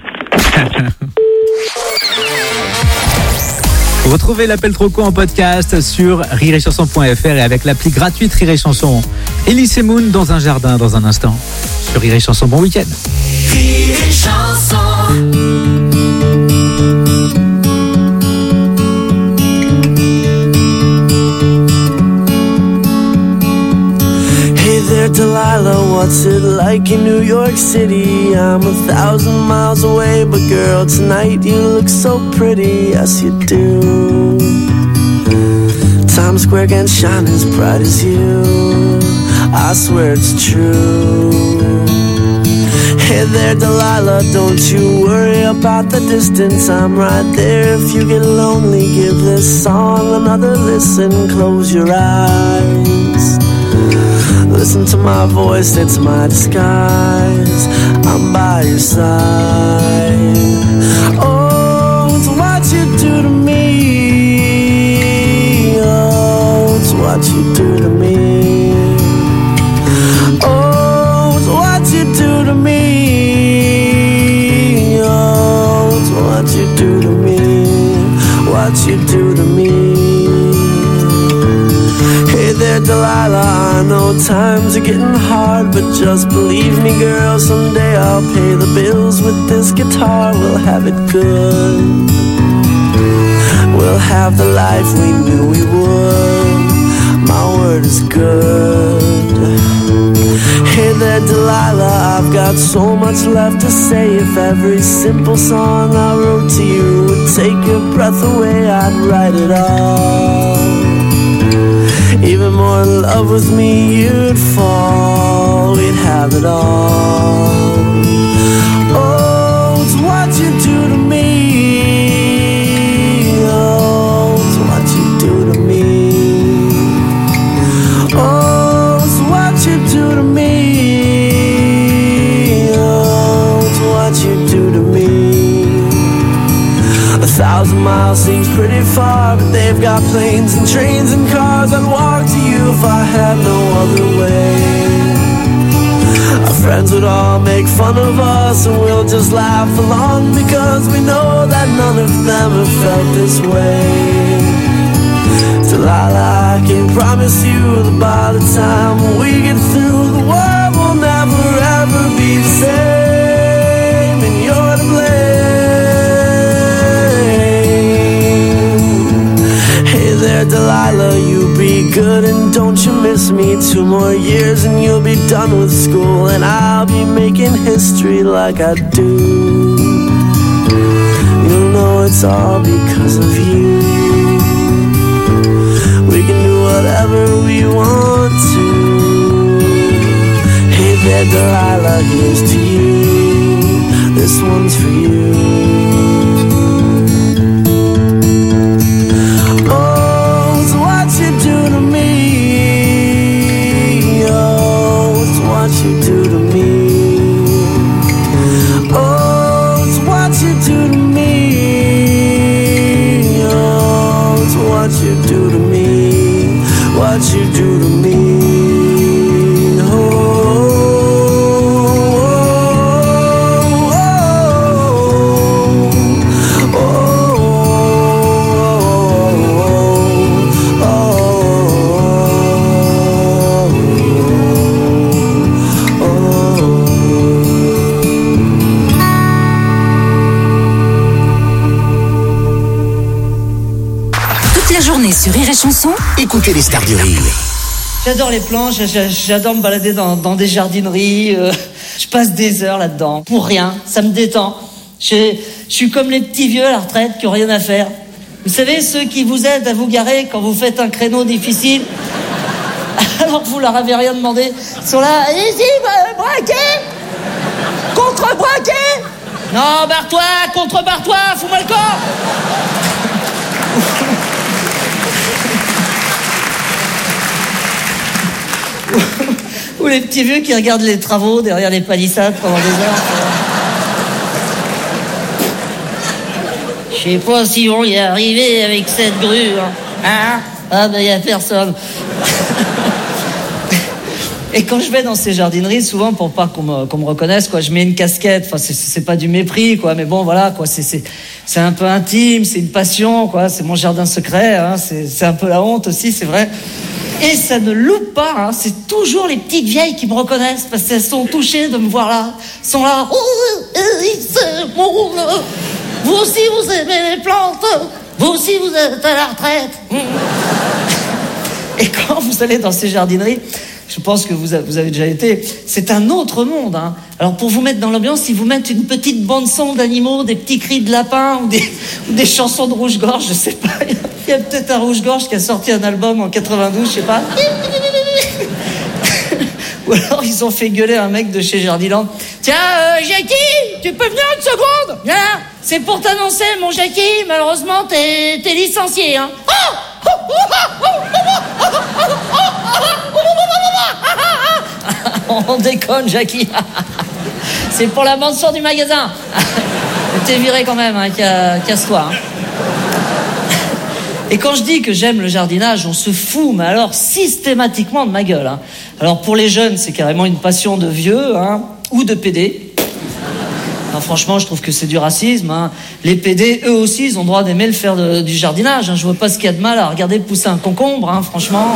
Retrouvez l'appel trop con en podcast sur rireetchanson.fr et avec l'appli gratuite Rire et Chanson. Elise et Moon dans un jardin dans un instant. Sur Rire et Chanson, bon week-end. Rire et Chanson. Delilah, what's it like in New York City? I'm 1,000 miles away, but girl, tonight you look so pretty, yes you do. Times Square can shine as bright as you, I swear it's true. Hey there Delilah, don't you worry about the distance, I'm right there. If you get lonely, give this song another listen, close your eyes. Listen to my voice, it's my disguise. I'm by your side. Oh, it's what you do to me. Oh, it's what you do to me. Oh, it's what you do to me. Oh, it's what you do to me. What you do to me. Hey there Delilah, I know times are getting hard, but just believe me girl, someday I'll pay the bills with this guitar. We'll have it good. We'll have the life we knew we would. My word is good. Hey there Delilah, I've got so much left to say. If every simple song I wrote to you would take your breath away, I'd write it all. Even more in love with me, you'd fall. We'd have it all. Oh, it's what you do to me. Oh, it's what you do to me. Oh, it's what you do to me. Oh, it's what you do to me. 1,000 miles seems pretty far, but they've got planes and trains and cars. I'd walk to you if I had no other way. Our friends would all make fun of us, and we'll just laugh along, because we know that none of them have felt this way. Delilah, I can promise you that by the time we get through, the world will never ever be the same, and you're to blame. Hey there, Delilah, you be good and don't you miss me. 2 more years and you'll be done with school, and I'll be making history like I do. You'll know it's all because of you. We can do whatever we want to. Hey there, Delilah, here's to you. This one's for you. Oh, it's what you do to me. Oh, it's what you do to me. Oh, it's what you do to me. Oh, it's what you do to me. What you do to me. Sur Rire et Chanson, écoutez les stars du rire. J'adore les planches, j'adore me balader dans des jardineries. Je passe des heures là-dedans, pour rien, ça me détend. Je suis comme les petits vieux à la retraite qui n'ont rien à faire. Vous savez, ceux qui vous aident à vous garer quand vous faites un créneau difficile, alors que vous leur avez rien demandé. Ils sont là, allez-y, braquez, contre-braquez. Non, barre-toi, contre-barre-toi, fous-moi le corps. Ou les petits vieux qui regardent les travaux derrière les palissades pendant des heures. Je sais pas si on y est arrivé avec cette grue. Hein? Ah ben y a personne. Et quand je vais dans ces jardineries, souvent pour pas qu'on me reconnaisse, quoi, je mets une casquette. Enfin, c'est pas du mépris, quoi, mais bon, voilà, quoi, c'est un peu intime, c'est une passion, quoi, c'est mon jardin secret, hein, c'est un peu la honte aussi, c'est vrai. Et ça ne loupe pas, hein, c'est toujours les petites vieilles qui me reconnaissent parce qu'elles sont touchées de me voir là, sont là. Vous aussi vous aimez les plantes, vous aussi vous êtes à la retraite. Et quand vous allez dans ces jardineries, je pense que vous avez déjà été, c'est un autre monde, hein. Alors pour vous mettre dans l'ambiance, ils vous mettent une petite bande son d'animaux, des petits cris de lapins ou des chansons de rouge-gorge, je sais pas. Il y a peut-être un rouge-gorge qui a sorti un album en 92, je sais pas. Ou alors ils ont fait gueuler un mec de chez Jardiland. Tiens, Jackie, tu peux venir une seconde? Viens là, c'est pour t'annoncer, mon Jackie, malheureusement t'es licencié, hein. On déconne, Jackie. C'est pour la bande son du magasin. T'es viré quand même, hein, casse-toi. Hein. Et quand je dis que j'aime le jardinage, on se fout, mais alors systématiquement de ma gueule. Hein. Alors pour les jeunes, c'est carrément une passion de vieux, hein, ou de PD. Non, franchement, je trouve que c'est du racisme. Hein. Les PD, eux aussi, ils ont le droit d'aimer faire du jardinage. Hein. Je vois pas ce qu'il y a de mal à regarder pousser un concombre, hein, franchement.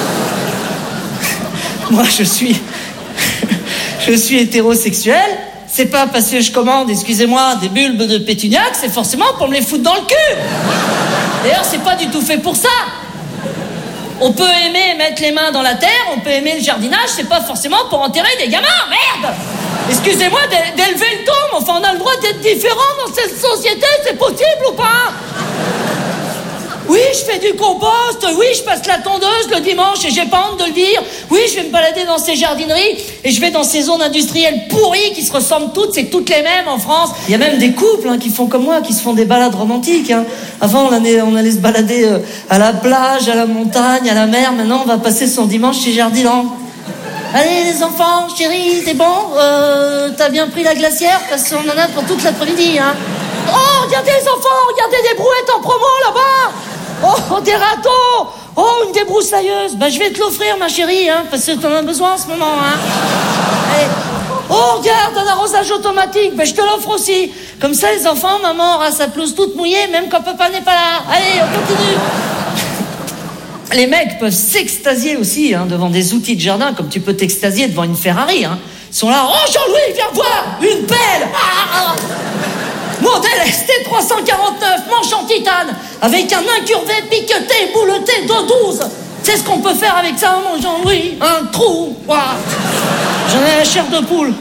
Moi, je suis hétérosexuel. C'est pas parce que je commande, excusez-moi, des bulbes de pétuniaque, c'est forcément pour me les foutre dans le cul. D'ailleurs, c'est pas du tout fait pour ça. On peut aimer mettre les mains dans la terre, on peut aimer le jardinage, c'est pas forcément pour enterrer des gamins, merde. Excusez-moi d'élever le ton, mais enfin on a le droit d'être différent dans cette société, c'est possible ou pas? Oui, je fais du compost. Oui, je passe la tondeuse le dimanche et j'ai pas honte de le dire. Oui, je vais me balader dans ces jardineries et je vais dans ces zones industrielles pourries qui se ressemblent toutes, c'est toutes les mêmes en France. Il y a même des couples qui font comme moi, qui se font des balades romantiques. Avant, on allait se balader à la plage, à la montagne, à la mer. Maintenant, on va passer son dimanche chez Jardiland. Allez les enfants, chérie, c'est bon, t'as bien pris la glacière parce qu'on en a pour toute l'après-midi, hein. Oh, regardez les enfants, regardez des brouettes en promo là-bas. Oh, des râteaux. Oh, une débroussailleuse. Je vais te l'offrir, ma chérie, hein, parce que t'en as besoin en ce moment, hein. Allez. Oh, regarde, un arrosage automatique, je te l'offre aussi. Comme ça, les enfants, maman aura sa pelouse toute mouillée, même quand papa n'est pas là. Allez, on continue. Les mecs peuvent s'extasier aussi devant des outils de jardin, comme tu peux t'extasier devant une Ferrari. Ils sont là, oh Jean-Louis, viens voir, une pelle. Modèle ST349, manche en titane, avec un incurvé piqueté, bouleté de 12. C'est ce qu'on peut faire avec ça, mon Jean-Louis. Un trou. J'en ai la chair de poule.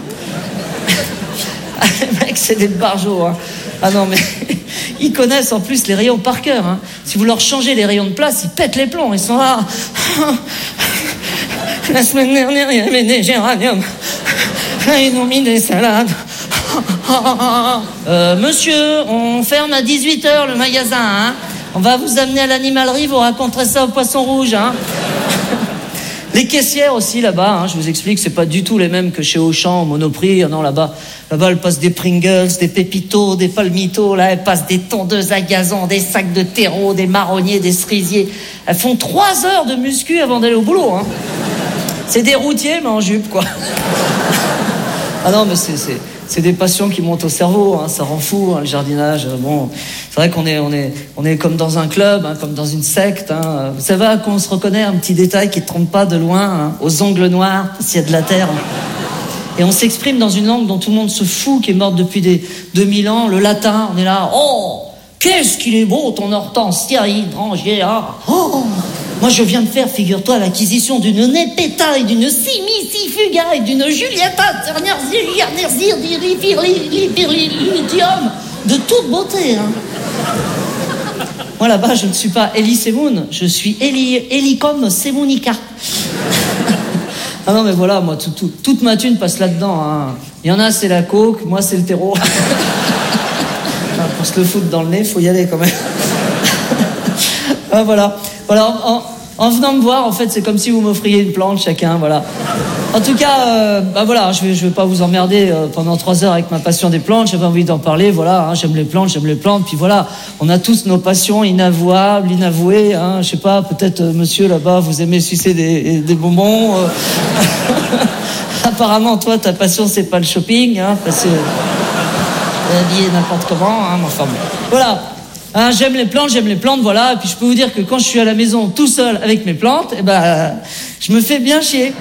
Les mecs, c'est des barjots. Ah non, mais ils connaissent en plus les rayons par cœur. Si vous leur changez les rayons de place, ils pètent les plombs. Ils sont là. La semaine dernière, il y avait des géraniums. Là, ils ont mis des salades. Monsieur, on ferme à 18h le magasin. On va vous amener à l'animalerie, vous raconterez ça au poisson rouge. Les caissières aussi là-bas, je vous explique, c'est pas du tout les mêmes que chez Auchan, au Monoprix. Non, là-bas, elles passent des Pringles, des Pépitos, des Palmitos. Là, elles passent des tondeuses à gazon, des sacs de terreau, des marronniers, des cerisiers. Elles font 3 heures de muscu avant d'aller au boulot. C'est des routiers, mais en jupe, quoi. Ah non, mais c'est des passions qui montent au cerveau, ça rend fou, le jardinage. Bon, c'est vrai qu'on est comme dans un club, comme dans une secte. Vous savez à quoi on se reconnaît, un petit détail qui ne trompe pas de loin, aux ongles noirs, s'il y a de la terre. Et on s'exprime dans une langue dont tout le monde se fout, qui est morte depuis des 2000 ans, le latin. On est là, oh, qu'est-ce qu'il est beau ton hortensia hydrangea. Oh, moi je viens de faire, figure-toi, l'acquisition d'une Nepeta et d'une Simicifuga et d'une Julietta de toute beauté. Moi là-bas, je ne suis pas Elie Semoun, je suis Elicom Semonica. Ah non mais voilà, moi toute ma thune passe là-dedans. Il y en a c'est la coke, moi c'est le terreau. Pour se le foutre dans le nez, faut y aller quand même. Voilà. En venant me voir, en fait, c'est comme si vous m'offriez une plante chacun, voilà. En tout cas, voilà, je vais pas vous emmerder pendant 3 heures avec ma passion des plantes. J'avais envie d'en parler, voilà. J'aime les plantes. Puis voilà, on a tous nos passions inavouables, inavouées. Je sais pas, peut-être monsieur là-bas, vous aimez sucer des bonbons. Apparemment, toi, ta passion, c'est pas le shopping, parce que habillé n'importe comment, enfin bon. Voilà. J'aime les plantes, voilà. Et puis je peux vous dire que quand je suis à la maison tout seul avec mes plantes, je me fais bien chier.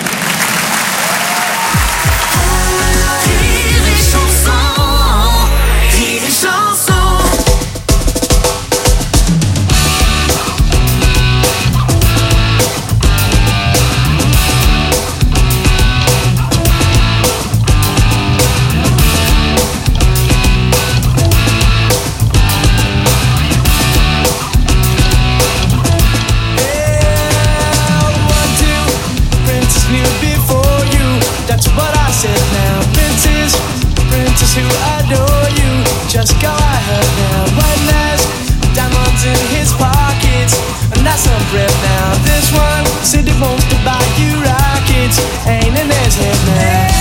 Just go ahead now, one last diamonds in his pockets, and that's a breath now. This one said he wants to buy you rockets, ain't in his head now.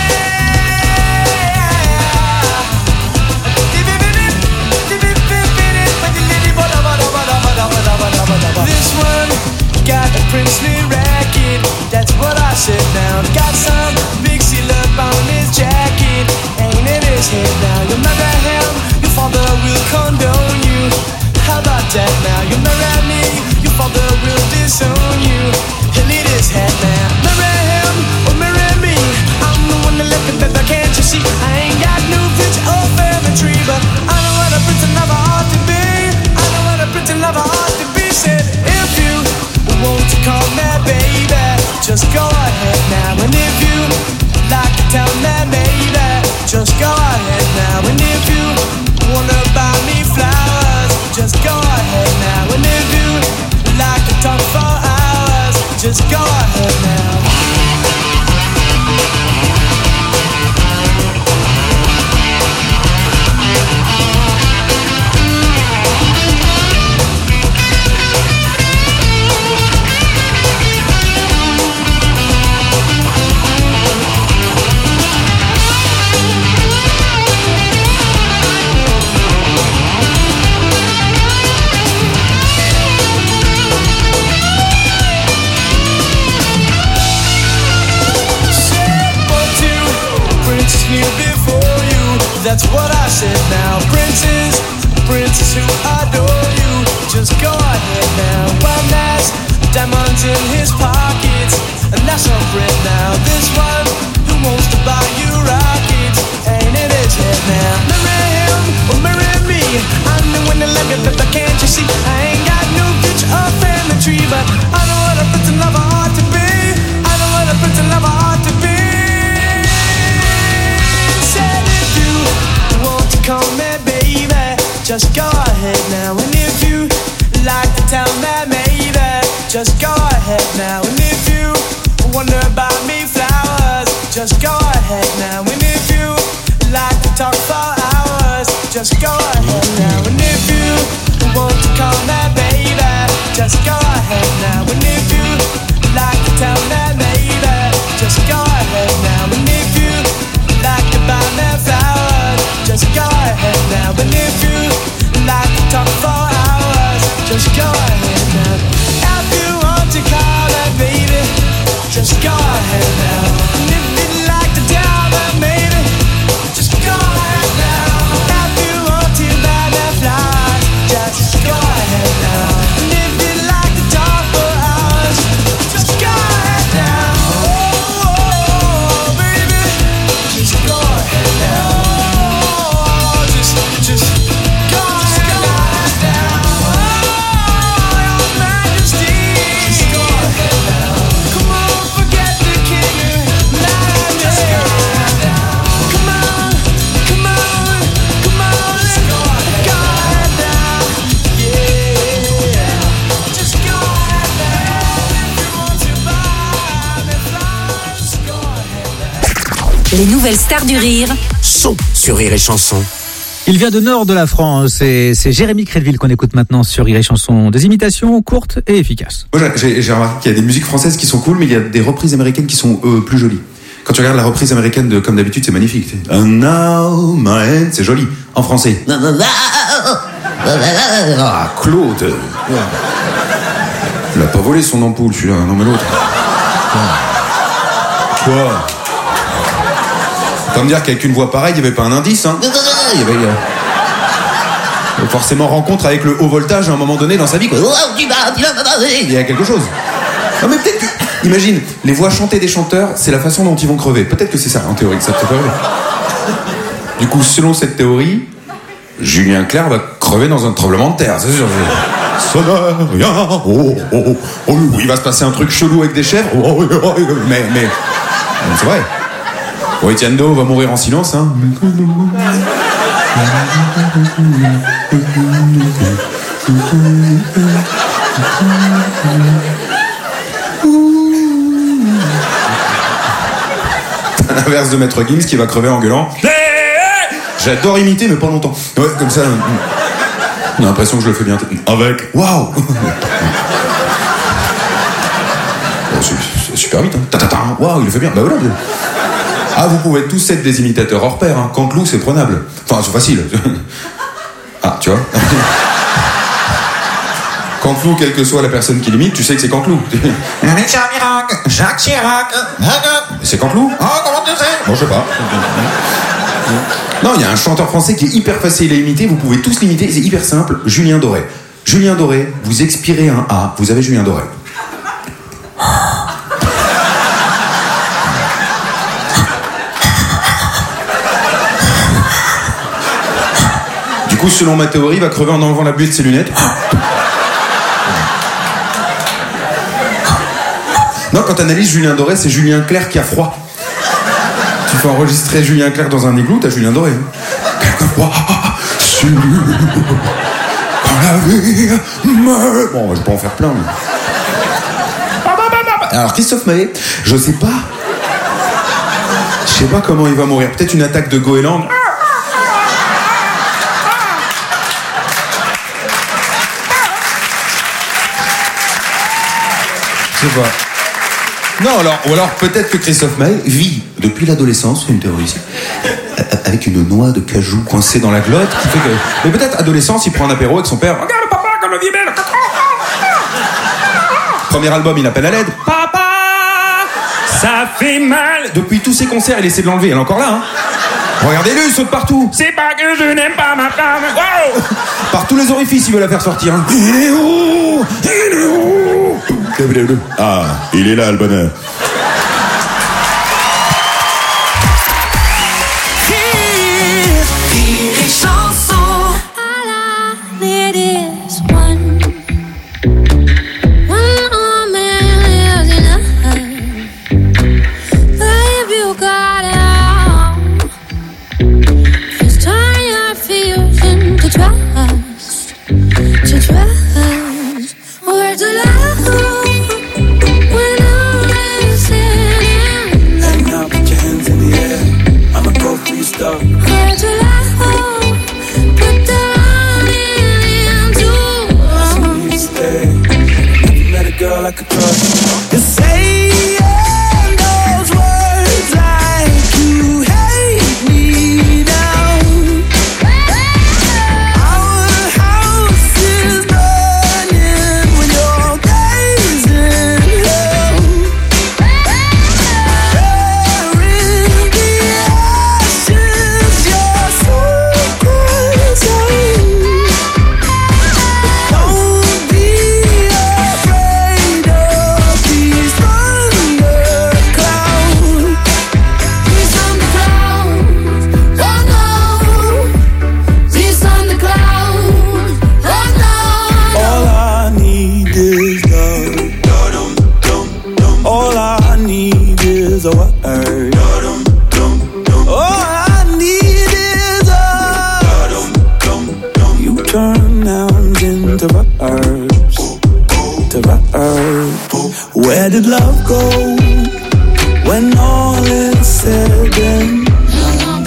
This one got a princely racket, that's what I said now. Got some big seal up on his jacket, ain't in his head now. You marry him, your father will condone you. How about that now? You marry me, your father will disown you. He'll need his head now. Marry him or marry me, I'm the one that left it better, can't you see? I ain't got no pitch or family tree, but I know what a prince and lover ought to be. I know what a prince and lover ought to be. Said if you want to call me baby, just go ahead now. And if you like to tell me maybe, just go ahead now. And if you wanna buy me flowers, just go ahead now. And just go ahead now. That's what I said now. Princes who adore you, just go ahead now. One has diamonds in his pockets, and that's a friend now. This one who wants to buy you rockets, ain't it his head now? Marry him or marry me, I'm the one that let me, but can't you see? I ain't got no future or family tree, but I know what a prince and lover ought to be. I know what a prince and lover ought to be. Come here, baby, just go ahead now. And if you like to tell me, maybe, just go ahead now. And if you wonder about me, flowers, just go ahead now. And if you like to talk for hours, just go ahead now. And if you want to call me, baby, just go ahead now. And if you like to tell me, maybe, just go ahead now. And if you like to buy me flowers, just go ahead now. And if you like to talk for hours, just go ahead now. If you want to call me baby, just go ahead now. And if you'd like to tell me maybe, just go ahead now. If you want to buy me flowers, just go ahead now. And if you'd like to talk for hours, just go ahead now. Oh, baby, just go ahead now. Just go ahead now. Oh, your majesty. Just go ahead now. Come on, forget the king. Just go ahead now. Come on, come on, come on. Just go ahead now. Yeah. Just go ahead now. If you want to buy me flowers, just go ahead now. Les nouvelles stars du rire sont sur Rire et Chanson. Il vient de nord de la France et c'est Jérémy Crédville qu'on écoute maintenant sur Rire et Chanson. Des imitations courtes et efficaces. Moi, j'ai remarqué qu'il y a des musiques françaises qui sont cool, mais il y a des reprises américaines qui sont plus jolies. Quand tu regardes la reprise américaine de Comme d'habitude, c'est magnifique. And now my hand, c'est joli en français. Ah, Claude. Il a pas volé son ampoule, celui-là. Non, mais l'autre. Quoi? Faut pas me dire qu'avec une voix pareille, il n'y avait pas un indice, hein. Il y avait forcément rencontre avec le haut voltage à un moment donné dans sa vie, quoi. Il y a quelque chose. Non, mais peut-être que... Imagine, les voix chantées des chanteurs, c'est la façon dont ils vont crever. Peut-être que c'est ça, en théorie, que ça te fait crever. Du coup, selon cette théorie, Julien Clerc va crever dans un tremblement de terre, c'est sûr. Il va se passer un truc chelou avec des chèvres. Mais c'est vrai. Etienne Do va mourir en silence, hein. À l'inverse de Maître Gims qui va crever en gueulant. J'adore imiter, mais pas longtemps. Ouais, comme ça, on a l'impression que je le fais bien. Avec. Waouh. C'est super vite, hein. Waouh, il le fait bien. Bah voilà. Ah, vous pouvez tous être des imitateurs hors pair, hein. Canteloup, c'est prenable. Enfin, c'est facile. Ah, tu vois. Canteloup, quelle que soit la personne qui l'imite, tu sais que c'est Canteloup. Jacques Chirac. C'est Canteloup. Ah, comment tu sais? Bon, je sais pas. Non, il y a un chanteur français qui est hyper facile à imiter, vous pouvez tous l'imiter, c'est hyper simple, Julien Doré. Julien Doré, vous expirez un A, vous avez Julien Doré. Du coup, selon ma théorie, il va crever en enlevant la buée de ses lunettes. Non, quand t'analyses Julien Doré, c'est Julien Clerc qui a froid. Tu fais enregistrer Julien Clerc dans un igloo, t'as Julien Doré. Quelquefois, sur... Quand la vie meurt... Bon, je vais pas en faire plein, mais... Alors Christophe Maé, je sais pas comment il va mourir. Peut-être une attaque de goéland. Je sais pas. Non, ou alors peut-être que Christophe Maé vit depuis l'adolescence, une théorie ici, avec une noix de cajou coincée dans la glotte qui fait que... Mais peut-être adolescence, il prend un apéro avec son père. Regarde papa comme la vie est belle. Premier album, il appelle à l'aide. Papa, ça fait mal. Depuis tous ses concerts, il essaie de l'enlever. Elle est encore là, hein. Regardez-le, il saute partout. C'est pas que je n'aime pas ma femme. Wow. Par tous les orifices, il veut la faire sortir. Il est où? Il est où? Ah, il est là, le bonheur. Where did love go when all is said and done?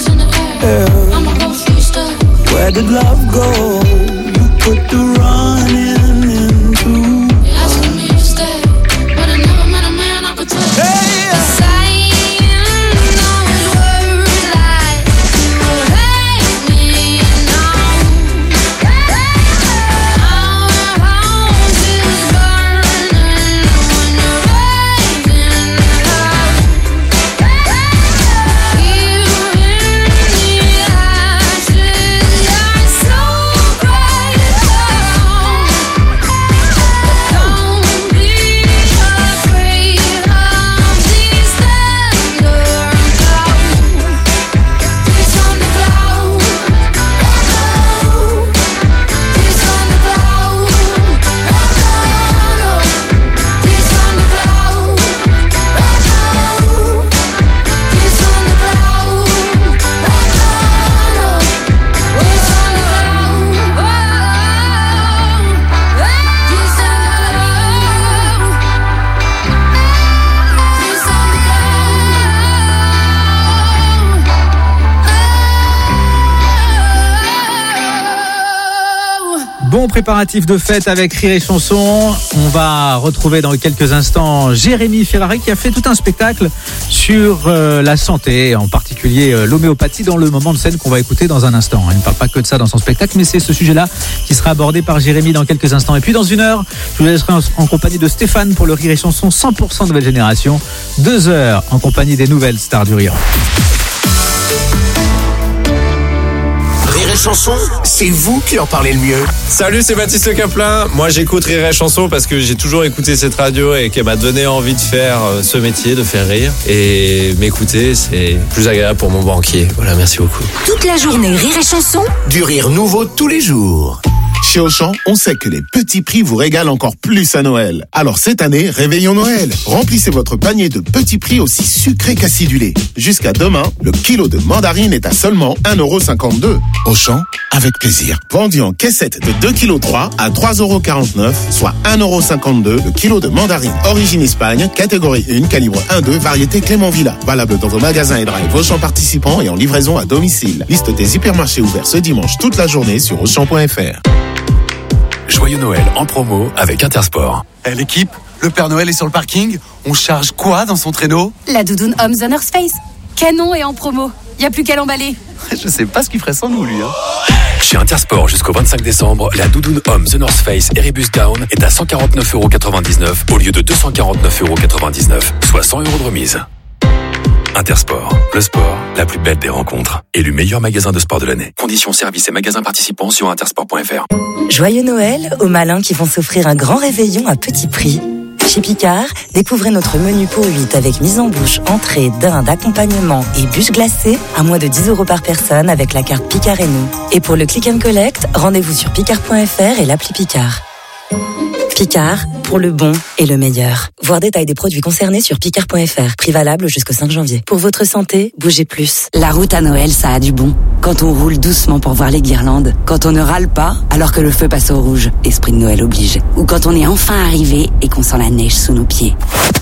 Where did love go? You put the running into. Asking me to stay, but I never met a man I could trust. Bon préparatif de fête avec Rire et Chanson. On va retrouver dans quelques instants Jérémy Ferrari qui a fait tout un spectacle sur la santé, en particulier l'homéopathie dans le moment de scène qu'on va écouter dans un instant. Il ne parle pas que de ça dans son spectacle, mais c'est ce sujet-là qui sera abordé par Jérémy dans quelques instants. Et puis dans une heure, je vous laisserai en compagnie de Stéphane pour le Rire et Chanson 100% nouvelle génération. 2 heures en compagnie des nouvelles stars du rire. Rire et Chanson, c'est vous qui en parlez le mieux. Salut, c'est Baptiste Le Caplin. Moi, j'écoute Rire et Chanson parce que j'ai toujours écouté cette radio et qu'elle m'a donné envie de faire ce métier, de faire rire. Et m'écouter, c'est plus agréable pour mon banquier. Voilà, merci beaucoup. Toute la journée, Rire et Chanson. Du rire nouveau tous les jours. Chez Auchan, on sait que les petits prix vous régalent encore plus à Noël. Alors cette année, réveillons Noël. Remplissez votre panier de petits prix aussi sucrés qu'acidulés. Jusqu'à demain, le kilo de mandarine est à seulement 1,52 €. Auchan, avec plaisir. Vendu en caissette de 2,3 kg à 3,49 €, soit 1,52 € le kilo de mandarine. Origine Espagne, catégorie 1, calibre 1,2, variété Clément Villa. Valable dans vos magasins et drive Auchan participants et en livraison à domicile. Liste des hypermarchés ouverts ce dimanche toute la journée sur Auchan.fr. Joyeux Noël en promo avec Intersport. L'équipe, le Père Noël est sur le parking. On charge quoi dans son traîneau? La doudoune Homme The North Face. Canon et en promo. Y a plus qu'à l'emballer. Je sais pas ce qu'il ferait sans nous, lui. Chez Intersport jusqu'au 25 décembre, la doudoune Homme The North Face Erebus Down est à 149,99 € au lieu de 249,99 €, soit 100 € de remise. Intersport, le sport, la plus belle des rencontres. Élu meilleur magasin de sport de l'année. Conditions, services et magasins participants sur intersport.fr. Joyeux Noël aux malins qui vont s'offrir un grand réveillon à petit prix. Chez Picard, découvrez notre menu pour 8 avec mise en bouche, entrée, dinde, accompagnement et bûche glacée à moins de 10 € par personne avec la carte Picard et nous. Et pour le click and collect, rendez-vous sur picard.fr et l'appli Picard. Picard, pour le bon et le meilleur. Voir détail des produits concernés sur picard.fr. Prix valable jusqu'au 5 janvier. Pour votre santé, bougez plus. La route à Noël, ça a du bon. Quand on roule doucement pour voir les guirlandes. Quand on ne râle pas alors que le feu passe au rouge. Esprit de Noël oblige. Ou quand on est enfin arrivé et qu'on sent la neige sous nos pieds.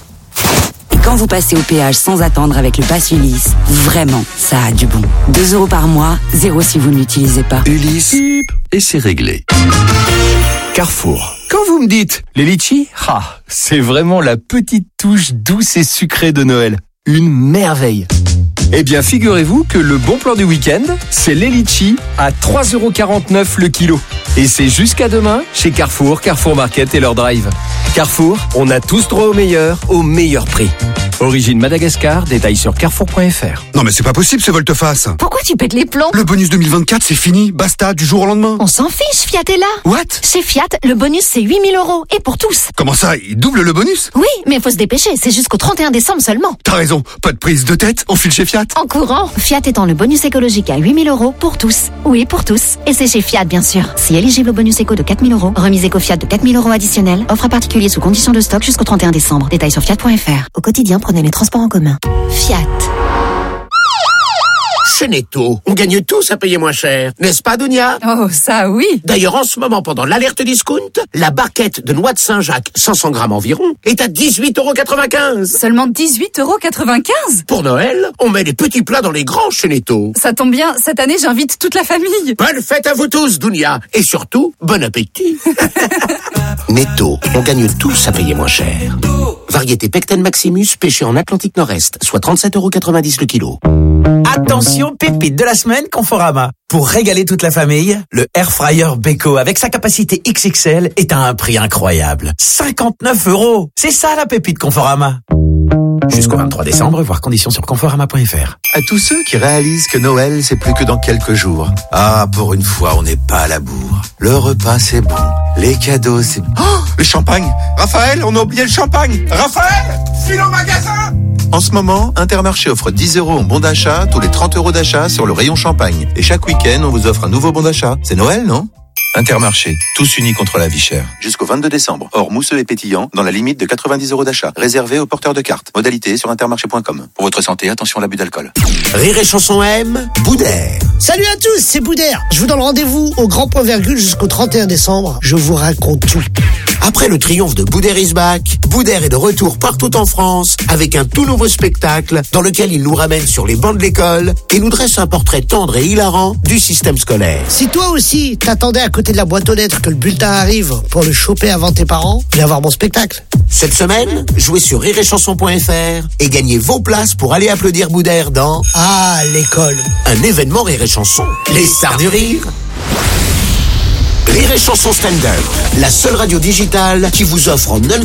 Et quand vous passez au péage sans attendre avec le pass Ulysse, vraiment, ça a du bon. 2 € par mois, 0 si vous ne l'utilisez pas. Ulysse, et c'est réglé. Carrefour. Quand vous me dites les litchis, c'est vraiment la petite touche douce et sucrée de Noël. Une merveille. Eh bien, figurez-vous que le bon plan du week-end, c'est les litchis à 3,49 € le kilo. Et c'est jusqu'à demain chez Carrefour, Carrefour Market et leur drive. Carrefour, on a tous droit au meilleur prix. Origine Madagascar, détail sur carrefour.fr. Non mais c'est pas possible ce volte-face. Pourquoi tu pètes les plombs? Le bonus 2024 c'est fini, basta, du jour au lendemain. On s'en fiche, Fiat est là. What? Chez Fiat, le bonus c'est 8 000 € et pour tous. Comment ça, il double le bonus? Oui, mais faut se dépêcher, c'est jusqu'au 31 décembre seulement. T'as raison, pas de prise de tête, on file chez Fiat. En courant, Fiat étend le bonus écologique à 8 000 € pour tous. Oui, pour tous. Et c'est chez Fiat bien sûr. Si éligible au bonus éco de 4 000 €, remise éco Fiat de 4 000 € additionnels, offre à particulier sous condition de stock jusqu'au 31 décembre. Détail sur fiat.fr. Au quotidien, prenez les transports en commun. Fiat. Chez Netto, on gagne tous à payer moins cher, n'est-ce pas, Dounia? Oh, ça oui. D'ailleurs, en ce moment, pendant l'alerte discount, la barquette de noix de Saint-Jacques, 500 grammes environ, est à 18,95 €. Seulement 18,95 €? Pour Noël, on met les petits plats dans les grands chez Netto. Ça tombe bien, cette année, j'invite toute la famille. Bonne fête à vous tous, Dounia. Et surtout, bon appétit. Netto, on gagne tous à payer moins cher. Variété Pecten Maximus, pêché en Atlantique Nord-Est, soit 37,90 € le kilo. Attention, pépite de la semaine Conforama. Pour régaler toute la famille, le Air Fryer Beko avec sa capacité XXL est à un prix incroyable. 59 €. C'est ça la pépite Conforama. Jusqu'au 23 décembre, voir conditions sur conforama.fr. À tous ceux qui réalisent que Noël, c'est plus que dans quelques jours. Ah, pour une fois, on n'est pas à la bourre. Le repas, c'est bon. Les cadeaux, c'est... Oh, le champagne! Raphaël, on a oublié le champagne! Raphaël! File au magasin! En ce moment, Intermarché offre 10 € en bon d'achat tous les 30 € d'achat sur le rayon champagne. Et chaque week-end, on vous offre un nouveau bon d'achat. C'est Noël, non? Intermarché, tous unis contre la vie chère. Jusqu'au 22 décembre. Hors mousseux et pétillant, dans la limite de 90 € d'achat. Réservé aux porteurs de cartes. Modalité sur intermarché.com. Pour votre santé, attention à l'abus d'alcool. Rire et chanson M, Boudère. Salut à tous, c'est Boudère. Je vous donne rendez-vous au Grand Point Virgule jusqu'au 31 décembre. Je vous raconte tout. Après le triomphe de Boudère is back, Boudère est de retour partout en France avec un tout nouveau spectacle dans lequel il nous ramène sur les bancs de l'école et nous dresse un portrait tendre et hilarant du système scolaire. Si toi aussi t'attendais à côté de la boîte aux lettres que le bulletin arrive pour le choper avant tes parents, viens voir mon spectacle. Cette semaine, jouez sur rireetchanson.fr et gagnez vos places pour aller applaudir Boudère dans l'école. Un événement Rire et Chanson. Les stars du rire. Rire et Chanson Stand-up, la seule radio digitale qui vous offre en